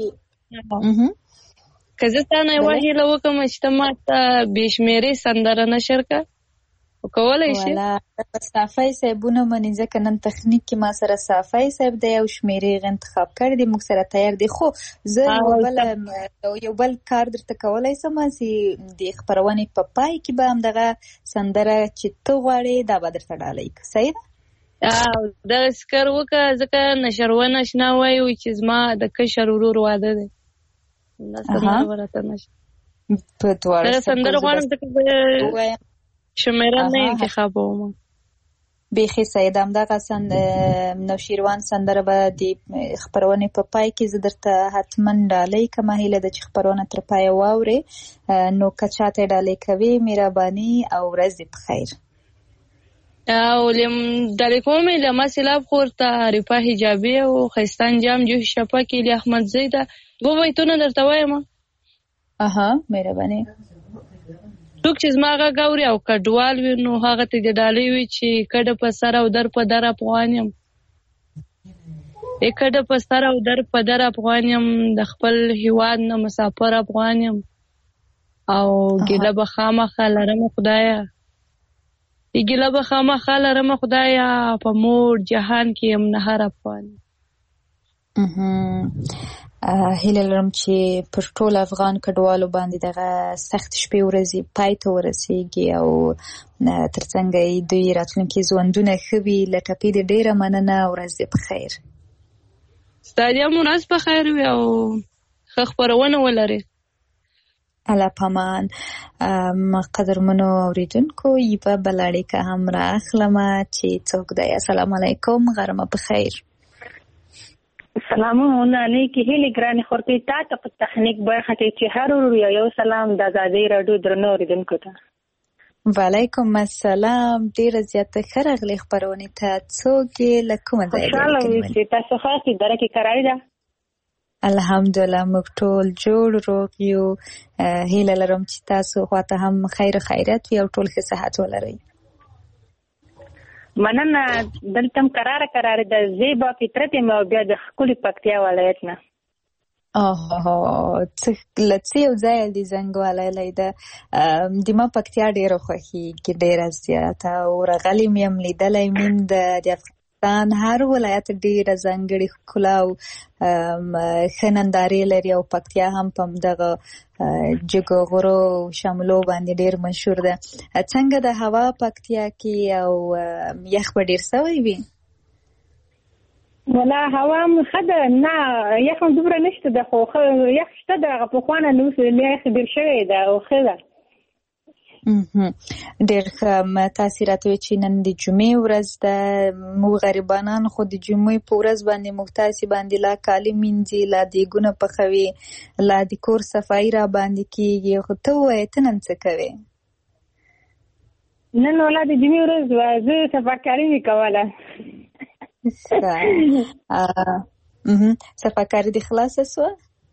که زه تا نه یوه هیله وکړم چې ته ما ته بې شمېرې سندره نشر کړه وکولی شي؟ صافی صاحبونه مني ځکه نن تخنیک کې ما سره صافی صاحب دی او شمېرې انتخاب کړی دی، موږ سره تیار دی. خو زه یو بل کار درته کولی شم چې د خپرونې په پای کې به همدغه سندره چې ته غواړې دا به درته ډالۍ کړو. صحیح ده؟ دغسې کار وکړه ځکه نشروان اشنا وایي چې زما د کشر ورور واده دی. دا سندره به راته نشي په دواړه سندره غواړم ځکه زه شمېره نه انتخابوم. بیخي سید همدغه نوشیروان سندره به د خپرونې په پای کې زه درته حتما ډالۍ کومه هیله ده چې خپرونه تر پایه واورې. نو که چاته ډالۍ کوې مهرباني او ورځ دې په خیر. او ډالۍ کوم له ما سیلاب خور ته عارفه حجابي او ښایسته انجام جوهي شفق ایلي احمدزی ده. دوه بیتونه درته وایم. اها مهرباني. څوک چې زما غږ اوري او کډوال وي نو هغه ته د ډالۍ وي چې کډه په سر او در په در افغان یم. کډه په سر او در په در افغان یم، د خپل هیواد نه مسافر افغان یم او ګیله به خامخا لرم خدایه، ګیله به خامخا لرم خدایه، په مور جهان کې یم نه هر افغان. هیله لرم چې پر ټول افغان کډوالو باندې دغه سخت شپې ورځې پای ته ورسیږي او ترڅنګ یې دوی راتلونکي ژوندونه ښه وي. له ټپې دې ډېره مننه، ورځ دې په خیر. ستا دې هم ورځ په خیر وي او ښه خپرونه ولرې. الله پامان. قدرمنو اوریدونکو یوه بله اړیکه هم رااخلمه چې څوک دی. السلام علیکم، غرمه په خیر. سلامونه نیکی هیلې ګرانې خورکۍ تا ته په تخنیک برخه کې چې هر ورو یو سلام د ازادۍ راډیو درنو اوریدونکو ته. وعلیکم السلام، ډېره زیاته ښه راغلې خپرونې ته. څوک یې له کومه ځایه؟ خوشحاله اوسئ. تاسو ښه اداره کې قراري ده؟ الحمدلله موږ ټول جوړ روغ یو. هیله لرم چې تاسو خواته هم خیر خیرات وي او ټول ښه صحت ولرئ. مننه. دلته هم قراره قراره د زیبا فطرت یم او بیا د ښکلي پکتیا ولایت نه. اوه څه له څه یو ځای دي زنګ وهلی ده. د ما پکتیا ډېره خوښېږي، ډېره زیاته، او راغلې مې یم، لیدلی مې یم. د افغانستان هر ولایت ډېره ځانګړې ښکلا او ښه نندارې لري او پکتیا هم په همدغه جګو غرو شملو باندې ډېر مشهور ده. څنګه د هوا پکتیا کې او یخ به ډېر سوی وي؟ ولا هوا هم ښه ده، نه یخ هم دومره نشته ده، خو یخ شته ده. هغه پخوانه نه اوس یخ ډېر شوی ده او ښه ده. ډېر ښه. تاسې راته وایئ چې نن د جمعې ورځ ده، موږ غریبانان خو د جمعې په ورځ باندې موږ تاسې باندې لا کالي مینځي، لا دیګونه پخوي، لا د کور صفایي را باندې کېږي. خو ته ووایه ته نن څه کوې؟ نن ولا د جمعې ورځ وه، زه صفاکاري مې کوله. صفاکاري دې خلاصه سوه؟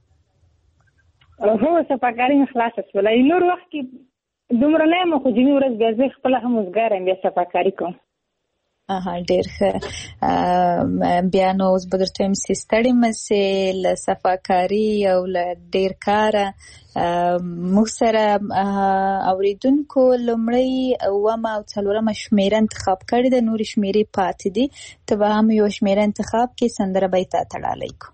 هو صفاکاري مې خلاصه سوله. نور وخت کې دومره نه یم، خو جمعې ورځ بیا زه خپله هم وزګار یم، بیا صفاکاري کوم. اها ډېر ښه. بیا نو اوس به درته وایم چې ستړې مه سې له صفاکاري او له ډېر کاره. موږ سره اورېدونکو لومړی اوومه او څلورمه شمېره انتخاب کړې ده، نورې شمېرې پاتې دي. ته به هم یوه شمېره انتخاب کړې، سندره به یې تا ته ډالۍ کړو.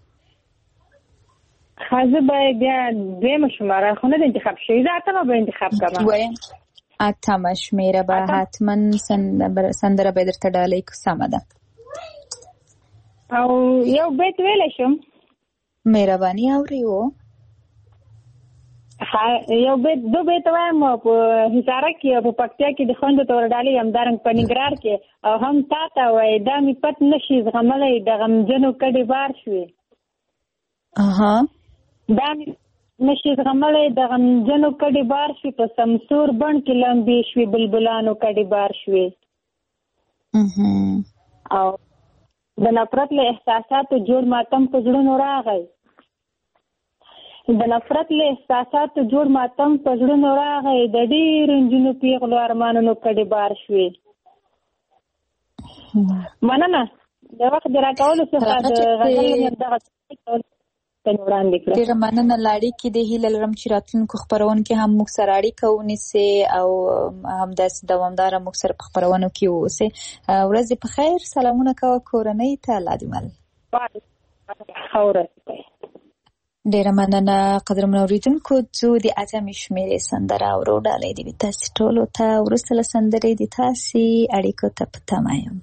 ښه زه به بیا دویمه شمېره خو نه ده انتخاب شوې، زه اتمه به انتخاب کړم. اتمه شمېره به حتما سندره به یې درته ډالۍ کړو. سمه ده. او یو بیت ویلی شم؟ مهرباني اورې و. یو بیت دو بیت وایم په حصاره کې او په پکتیا کې د خویندو ته ورډالۍ، همدارنګه په ننګرهار کې، او هم تا ته وایي دا مې پت نشي زغملی، د غمجنو کډې بار شوې. اها دا مې نشي زغملی، د غمجنو کډې بار شوې، په سمسور بڼ کې لمبې شوې، بلبلانو کډې بار شوې. او د نفرت له احساساتو جوړ ماتم په زړونو راغی، د نفرت له احساساتو جوړ ماتم په زړونو راغی، د ډېرو نجونو پیغلو ارمانونو کډې بار شوې. مننه. د وخت د راکولو څخه د غزل دغه وړاندې کړه. ډېره مننه. لاړې کې د هیله لرم چې راتلونکو خپرونو کې هم موږ سره اړیکه ونیسئ او همداسې دوامداره موږ سره په خپرونو کې واوسئ. ورځ دې په خیر. سلامونه کوه کورنۍ ته. الله دې مل. ښه ورځ. ډېره مننه. قدرمنو اورېدونکو، ځو د اتمې شمېرې سندره اورو. ډالۍ دې وي تاسې ټولو ته. وروسته له سندرې د تاسې اړیکو ته په تمه یم.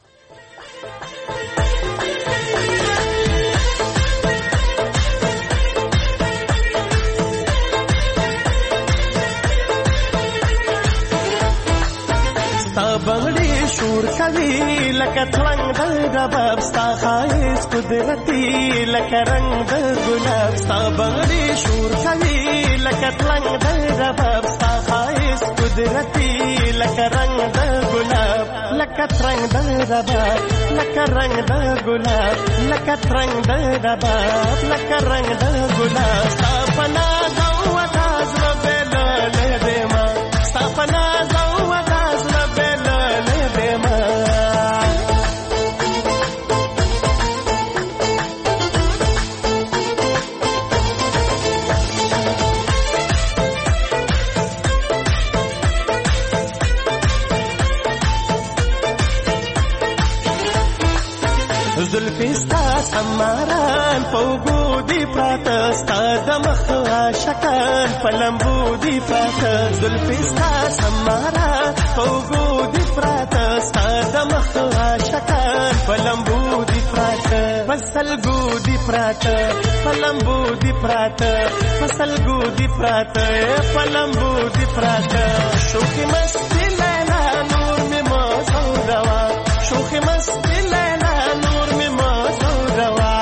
بغړې شور کوي لکه ترنګ د رباب، ستا ښایست قدرتي لکه رنګ د ګلاب. ستا بغړې شور کوي لکه ترنګ د رباب، ستا ښایست قدرتي لکه رنګ د ګلاب. لکه ترنګ د رباب، لکه رنګ د ګلاب، لکه ترنګ د رباب، لکه رنګ د ګلاب. ستا په ناز او ادا زړه بېللی دیمه، ستا په ناز او ادا زړه بېللی دیمه. زلفې ستا سماران په اوږو دي پراته، ستا د مخ عاشقان په لمبو دي پراته. زلفې ستا سماران په اوږو دي پراته، ستا د مخ عاشقان په لمبو دي پراته. په سلګو دي پراته، په لمبو دي پراته، په سلګو دي پراته، په لمبو دي پراته. شوخي مستي لیلا نور مې مه زوروا، شوخي مستي لیلا نور مې مه زوروا.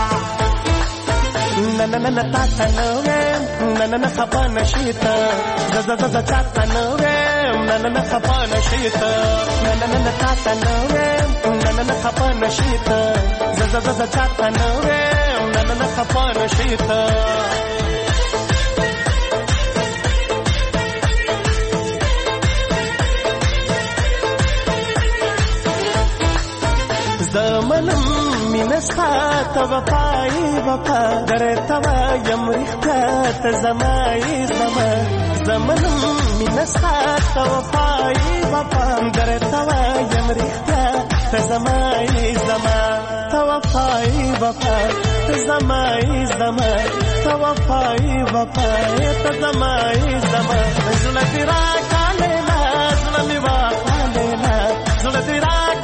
نه نه نه تا ته نه ویم، نه نه نه خفه نشې ته، زه زه زه چا ته نه ویم، نه نه نه خفه نشې ته. نه نه نه تا ته نه ویم، نه نه نه خفه نشې ته، زه زه زه چا ته نه ویم، نه نه نه خفا نشي ته زمنم مینستا ته وفای وفا درته وایم رښتیا ته زما یې زما زمنم مینستا ته وفای وفا درته وایم رښتیا ته زما یې زما ته وفای وفا ته زما یې زما ته وفای وفا ته زما یې زما زړه دې راکاله زړه مې واخاله زړه دې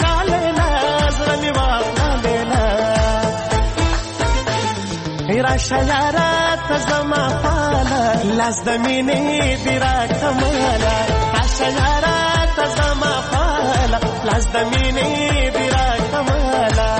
راشه یاره ته زما فاله لاس د مینې دې راکماله راشه یاره ته زما فاله لاس د مینې دې راکماله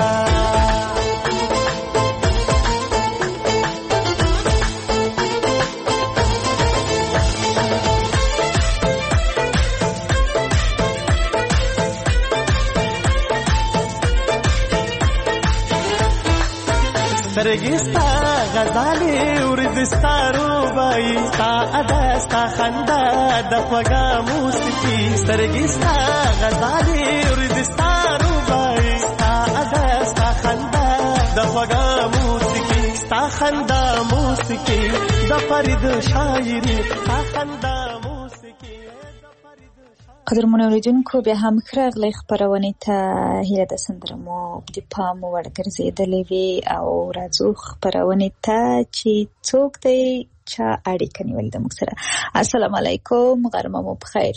سترګې ستا غزالې ورځې ستا روبایي ستا ادا ستا خندا د خوږه موسیقي سترګې ستا غزالې ورځې ستا روبایي ستا ادا ستا خندا د خوږه موسیقي ستا خندا موسیقي د فرید شاعري ستا خندا موسیقي قدرمنو اوریدونکو بیا هم ښه راغلی خپرونې ته هیله ده سندره مو د پام وړ ګرځېدلې وي او راځو خپرونې ته چې څوک دی چا اړیکه نیولې ده موږ سره. السلام علیکم، غرمه مو بخیر.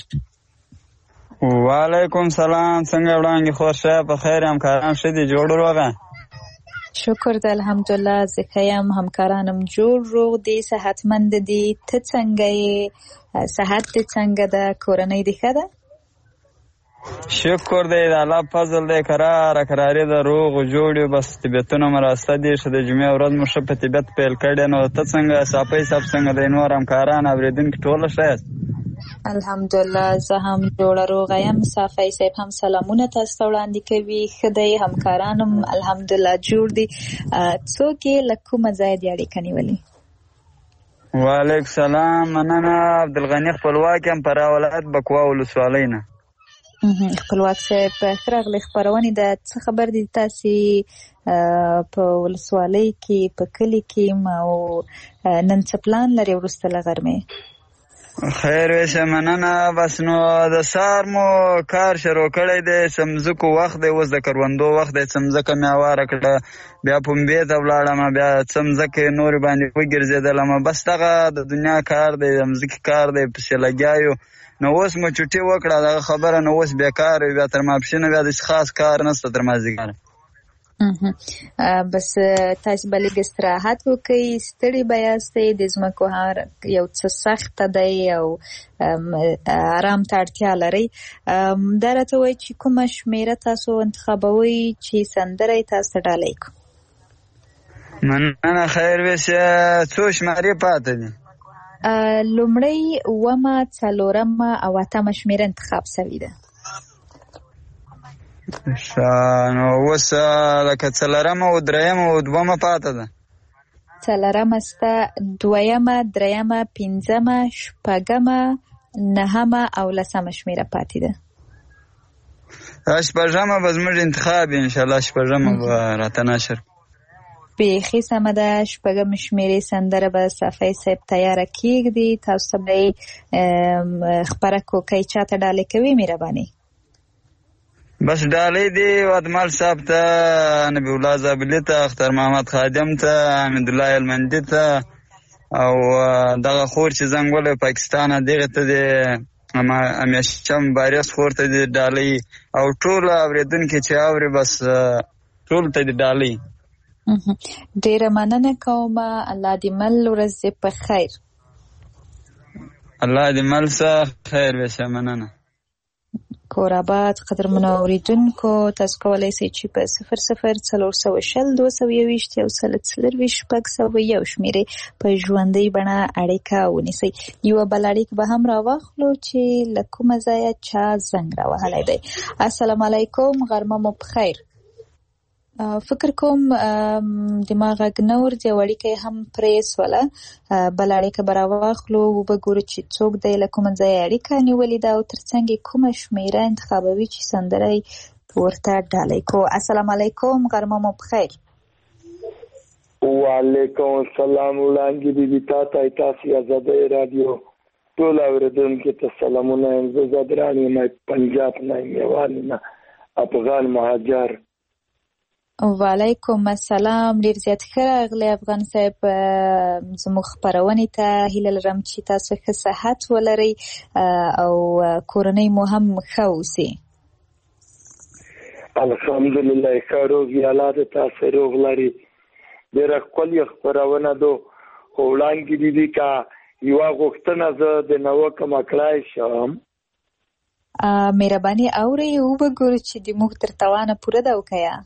وعلیکم سلام، څنګه وړاندې خور شه په خیر همکاران ښه دي جوړ روغه؟ شکر ده الحمدلله زه ښه یم، همکارانم جوړ روغ دي صحتمند دي. ته څنګه یې؟ صحت دې څنګه ده؟ کورنۍ دې ښه ده؟ شکر دی د الله فضل دی، کراره کراري ده، روغ جوړ یو، بس طبیعتونه مو راسته دي ښه د جمعې ورځ مو ښه په طبیعت پیل کړی. نو ته څنګه، صافی صاحب څنګه دی، نور همکاران اورېدونکي ټوله ښه یاست؟ الحمدلله زه هم جوړه روغه یم. صافی صاحب هم سلامونه تاسو ته وړاندې کوي، ښه دی، همکاران هم الحمدلله جوړ دي. څوک یې له کومه ځایه دې اړیکه نیولې؟ وعلیکم سلام، مننه. عبدالغني خپلواک یم، فراه ولایت بکوا ولسوالۍ نه. خپلواک صاحب ښه راغلی خپرونې ده. څه خبر دي تاسې په ولسوالۍ کې په کلي کې او نن څه پلان لري وروسته له غرمې؟ خیر ویشه، مننه. بس نو د سهار مو کار شروع کړی دی، څمځکو وخت دی، اوس د کروندو وخت دی. څمځکه مې هواره کړه، بیا پنبې ته ولاړم، بیا څمځکې نورې باندې وګرځېدلم. بس دغه د دنیا کار دی، د مځکې کار دی، پسې لګیا یو. نو اوس مو چوټي وکړه دغه خبره، نو اوس بیکار یو، بیا تر ماپښینه بیا داسې خاص کار نشته تر مازدیګره. بس تاسو به لږ استراحت وکړئ، ستړي به یاستئ، د ځمکو هر یو څه سخته دی او آرام ته اړتیا لرئ. دا راته وایي چې کومه شمېره تاسو انتخابوئ چې سندره یې تاسو ته ډالۍ کړو؟ مننه. خیر ویشه، څو شمېرې پاتې دي؟ لومړی، اوومه، څلورمه او اتمه شمېره انتخاب شوې ده. نو اوس لکه څلورمه او درېیمه او دومه پاته ده. څلورمه سته، دویمه، درېیمه، پنځمه، شپږمه، نهمه او لسمه شمېره پاتې ده. شپږمه به زموږ انتخاب انشاءالله، شپږمه به راته نشر. بیخي سمه ده. شپږم شمېرې سندره به صافی صاحب تیاره کېږدي، تاسو به یې خپره کوکۍ چاته ډالۍ کوي مهرباني؟ بس ډالۍ دی ودمل صاحب ته، نبی الله زابلي ته، اختر محمد خادم ته، حمید الله المندي ته، او دغه خور چې زنګ ولی پاکستان دغه ته دی همیشه مبارز خور ته دی ډالۍ، او ټول اورېدونکي چې اوري بس ټول ته دی ډالۍ. ډیره مننه کومه، الله دې مل ورځ په خیر. الله دې مل سه خیر وشه، مننه. کور آباد. قدرمنو اوریدونکو، تاسو کولی شئ چې په صفر صفر څلور سوه شل دوه سوه یوویشت یو سل څلرویشت شپږ سوه یو شمېرې په ژوندۍ بڼه اړیکه ونیسئ. یوه بله اړیکه به هم راواخلو چې له کومه ځایه چا زنګ راوهلی دی. السلام علیکم، غرمه مو په خیر. فکر کوم دماغ غنور دی وړي هم پریس ولا بل اړیکه براواخلو وبګورو چې څوک دی لکه کوم ځای اړیکه نیولې دا او ترڅنګ کومه شمیره انتخابوي چې سندري ورته ډالۍ کو. السلام علیکم، غرمه مو بخیر. وعلیکم السلام وړاندې دي تاسو تاسو آزاد رادیو ټول اوریدونکو ته سلامونه. زه زدرانی مې پنجاب نه میوان نه افغان مهاجر. وعلیکم السلام، ډیر زیات ښه راغلی افغان صاحب. زموږ خپرونې ته هیله لرم چې تاسو ښه صحت ولرئ او کورنۍ مو هم ښه اوسي. الحمدلله ښه روغ یالات تاسو روغ لري. ډیره ښکلې خپرونه ده. خو وړاندې دي کا یوه غوښتنه زه د نوه کومه کړای شم. مهرباني اورئ وبګورو چې د موږ تر توانه پوره ده وکړه.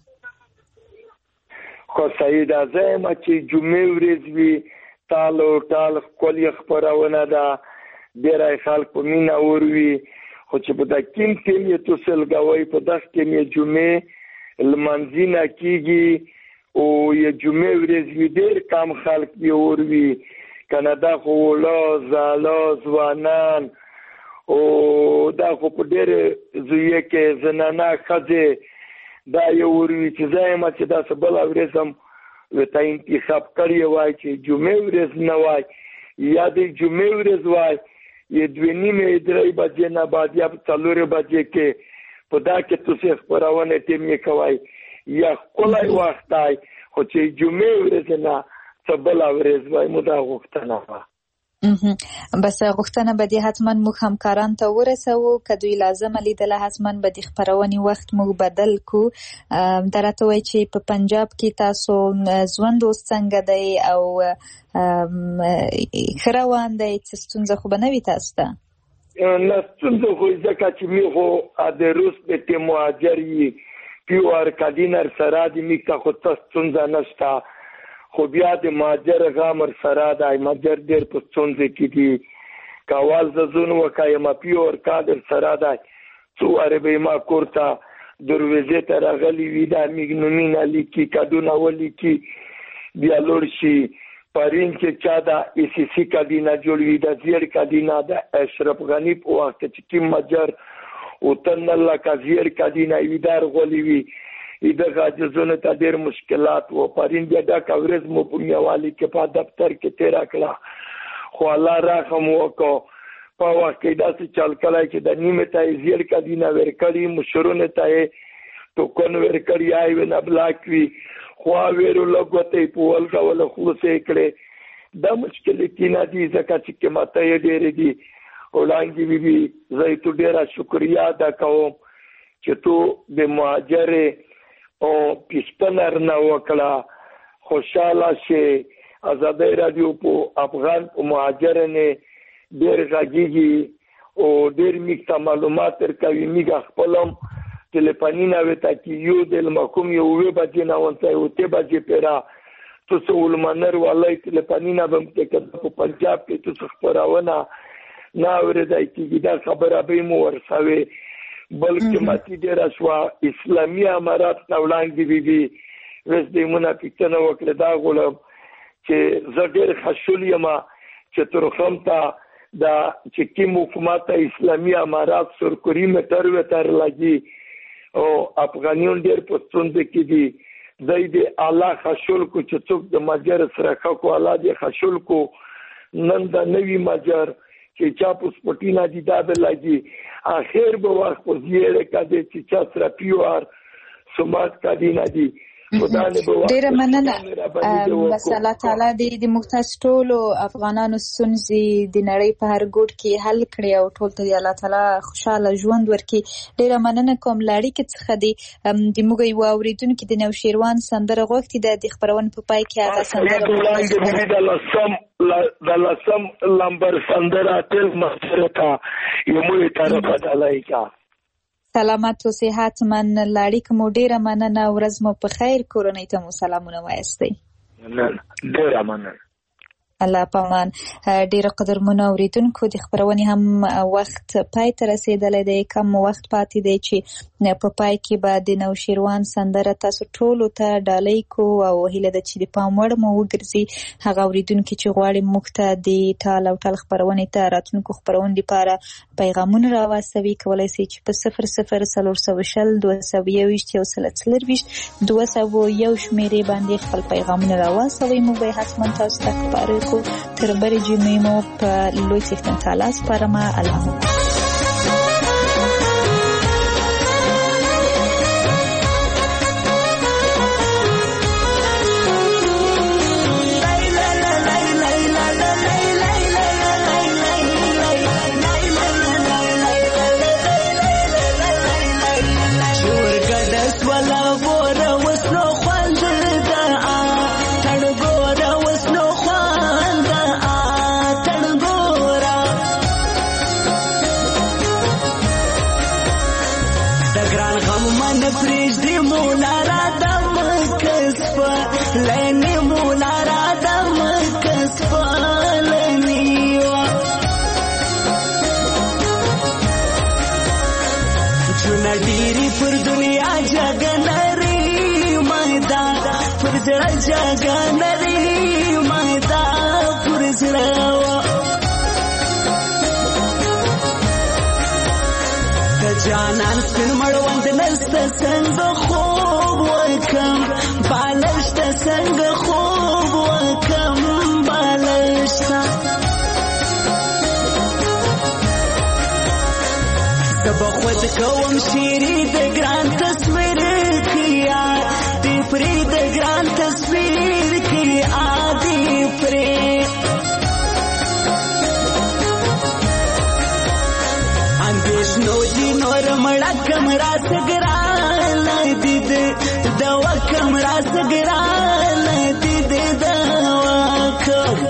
خو سعید اعظم چې جمعې ورځ وي تال او ټال ښکلې خپرونه ده. ډېری خلک په مینه وروي خو چې په دا کیم کې یې تاسو لګوئ په دغه کې یې جمعې لمانځنه کېږي او یې جمعې ورځ وي ډېر کم خلک یې وروي که نه دا خو وړه زاړه ځوانان او دا خو په ډېرې ځایو کې زنانه ښځې دا یو وروي چې زه یم چې داسې بله ورځ هم ورته انتخاب کړی وای چې جمعې ورځ نه وای یا د جمعې ورځ وای یې دوه نیمې درې بجې نه بعد یا څلورې بجې کې په دا کې تاسو خپرونه ټیم یې کوئ یا ښکلی وخت دی خو چې جمعې ورځ نه څه بله ورځ وای مو دا غوښتنه وه. بس غوښتنه به دې حتما موږ همکاران ته ورسوو که دوی لازمه لیدله حتما به د خپرونې وخت موږ بدل کو. دا راته وایي چې په پنجاب کې تاسو ژوند اوس څنګه دی او ښه روان دی؟ څه ستونزه خو به نه وي تاسو ته؟ نه ستونزه خو ځکه چې موږ خو د روس د مهاجر یي پیور کادینر سره د موږ ته خو څه ستونزه نشته خو بیا د مهاجر غامر سره د مهاجر ډېر په ستونزې کې دي. که اول زه ځون وکایم پیور کادر سره دی څو وارې به یې ما کور ته دروازې ته راغلي وي دا موږ نومونه لیکي کډونه ولیکي بیا لوړ شي پرین چې چا د ای سی سی کابینه جوړ وي د زیر کابینه د اشرف غني په وخت چې کوم مهاجر وطن الله کا زیر کابینه وي دا رغولي وي دغه عجزونه ته ډېر مشکلات و. پرین بیا دا کورز مو په میوالي کې په دفتر کې تیرا کړه خو الله رحم وکړو په وخت کې داسې چل کړی چې د نیمه ته یې زیر کابینه ورکړي مشرونه ته یې ټوکن ورکړي آی وینه بلاک وي خوا ویرو لګوته یې په ولګوله خلوصې کړې. دا مشکلتونه دي ځکه چې قیمته یې ډېرې دي. وړاندې بیبي زه یې تو ډېره شکریا ادا کوم چې تو د مهاجرې او پښتنر نه وکړه خوشاله شي. آزادۍ رادیو په افغان په مهاجرنه ډېر غږیږي او ډېر میکته معلومات ورکوي. میګه خپلم ټلیفونونه وته کې یو د مکوم یو وی بجې نه ونته او ته بجې پیرا تاسو ولمنر والله ټلیفونونه بم کې په پنجاب کې تاسو خبرونه نه ورېدای کیږي دا خبره به مو ورسوي بلکې ماتي ډېره شوه. اسلامي امارات نه وړاندې بیبي وس دې مونه پوښتنه وکړه دا غواړم چې زه ډېر خوشحال یم چې ترخم ته دا چې کوم حکومت اسلامي امارات سرکوري متر وتر لګي او افغانیون ډېر په ستونزه کې دي. دوی دې الله خوشحال کو چې څوک د مهاجر سره ښه کو الله دې خوشحال کو. نن د نوي مهاجر چې چا په سپوټینا دي دا به لګي اخر به وخت په زیره کده چې چا سره پیوار سمات کدی نه دي ډیره مننه. بس الله تعالی دې د مختص ټولو افغانانو ستونزې د نړۍ په هر ګوټ کې حل کړي او ټول ته الله تعالی خوشاله ژوند ورکړي. ډیره مننه کوم لاړی کې څخه دی د موږ یو اوریدونکو د نوشیروان سندره غوښتي د خبرونه په پای کې هغه سندره د لسم د لسم لمبر سندره تل مشرکا یمو طرفه دلایکا. سلامت و صحت من لاړی کوم ډیره مننه. ورځ مو په خیر. کورنۍ ته مو سلامونه وایستئ. ډیره مننه. الله پامان. ډیره قدرمنو اوریدونکو د خبرونې هم وخت پای ته رسیدلی دی. کم وخت پاتې دی چې په پای کې به د نوشیروان سندره تاسو ټولو ته ډالۍ کو او هیله ده چې د پام وړ مو وګرځي. هغه اوریدونکي چې غواړي موږ ته د ټال او ټال خبرونې ته راتلونکو خبرونې لپاره پیغامونه راواستوي، کولی شي چې په صفر صفر څلور سوه شل دوه سوه یوویشت یو سل څلرویشت دوه سوه یو شمېرې باندې خپل پیغامونه راواستوي. موږ به حتما تاسو ته خبرې تر بلې جمعې مو په لوی څښتن تعالی سپارمه. الله جانان سپین مړوند نسته څنګه خوب وکم بالشته څنګه خوب وکم بالشته زبا خود کوم شیری د ګران تصویر کیا دی پری د ګران تصویر کیا دی پری نو دی نور مړه کمرا سګران دید دوا کمرا سګران دید دوا کو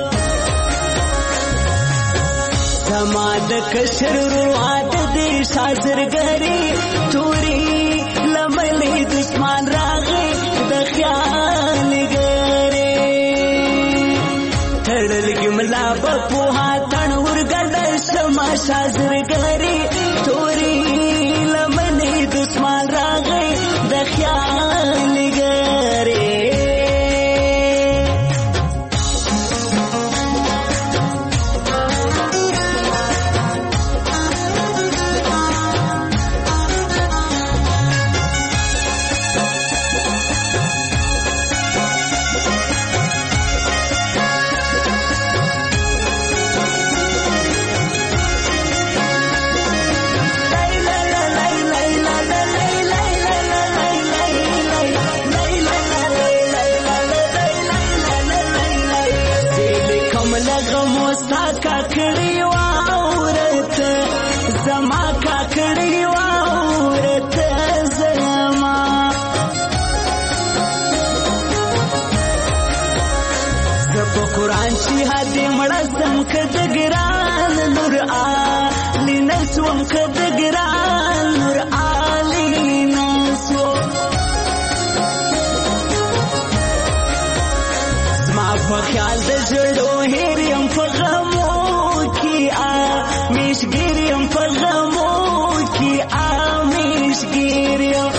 سماد کشر رواد دی شازرګری توري لملې دشمن راغې د خیال ګری تړل ګملا په هاتن ورګل شما شازرګری توري لمنې دشمن راغی د خیال ګری. قرآن شي هدي مړسم کد ګران نور علی نسوم کد ګران نور علی نسو زما په خیال د جوړو هریم په غمو کې ا مشګریم په غمو کې ا مشګریم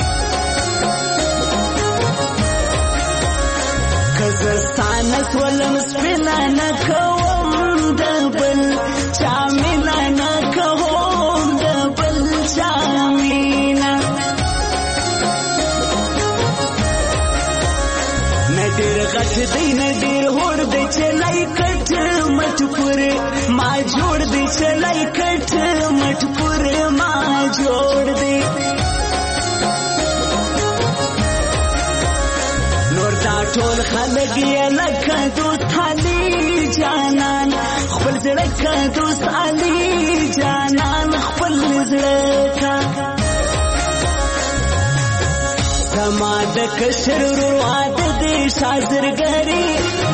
کزستانس ولم سپینا نکوم دبل چامینا نکوم دبل چامینا ندیر غټ دی ندیر هور دی چلای کټ مټ پور ما جوړ دی چلای کټ مټ پور ما جوړ دی ټول خلک یې لکه دوست علي جانان خپل زړه کا دوست علي جانان خپل زړه کا زما د کشر رواد دې شازرګری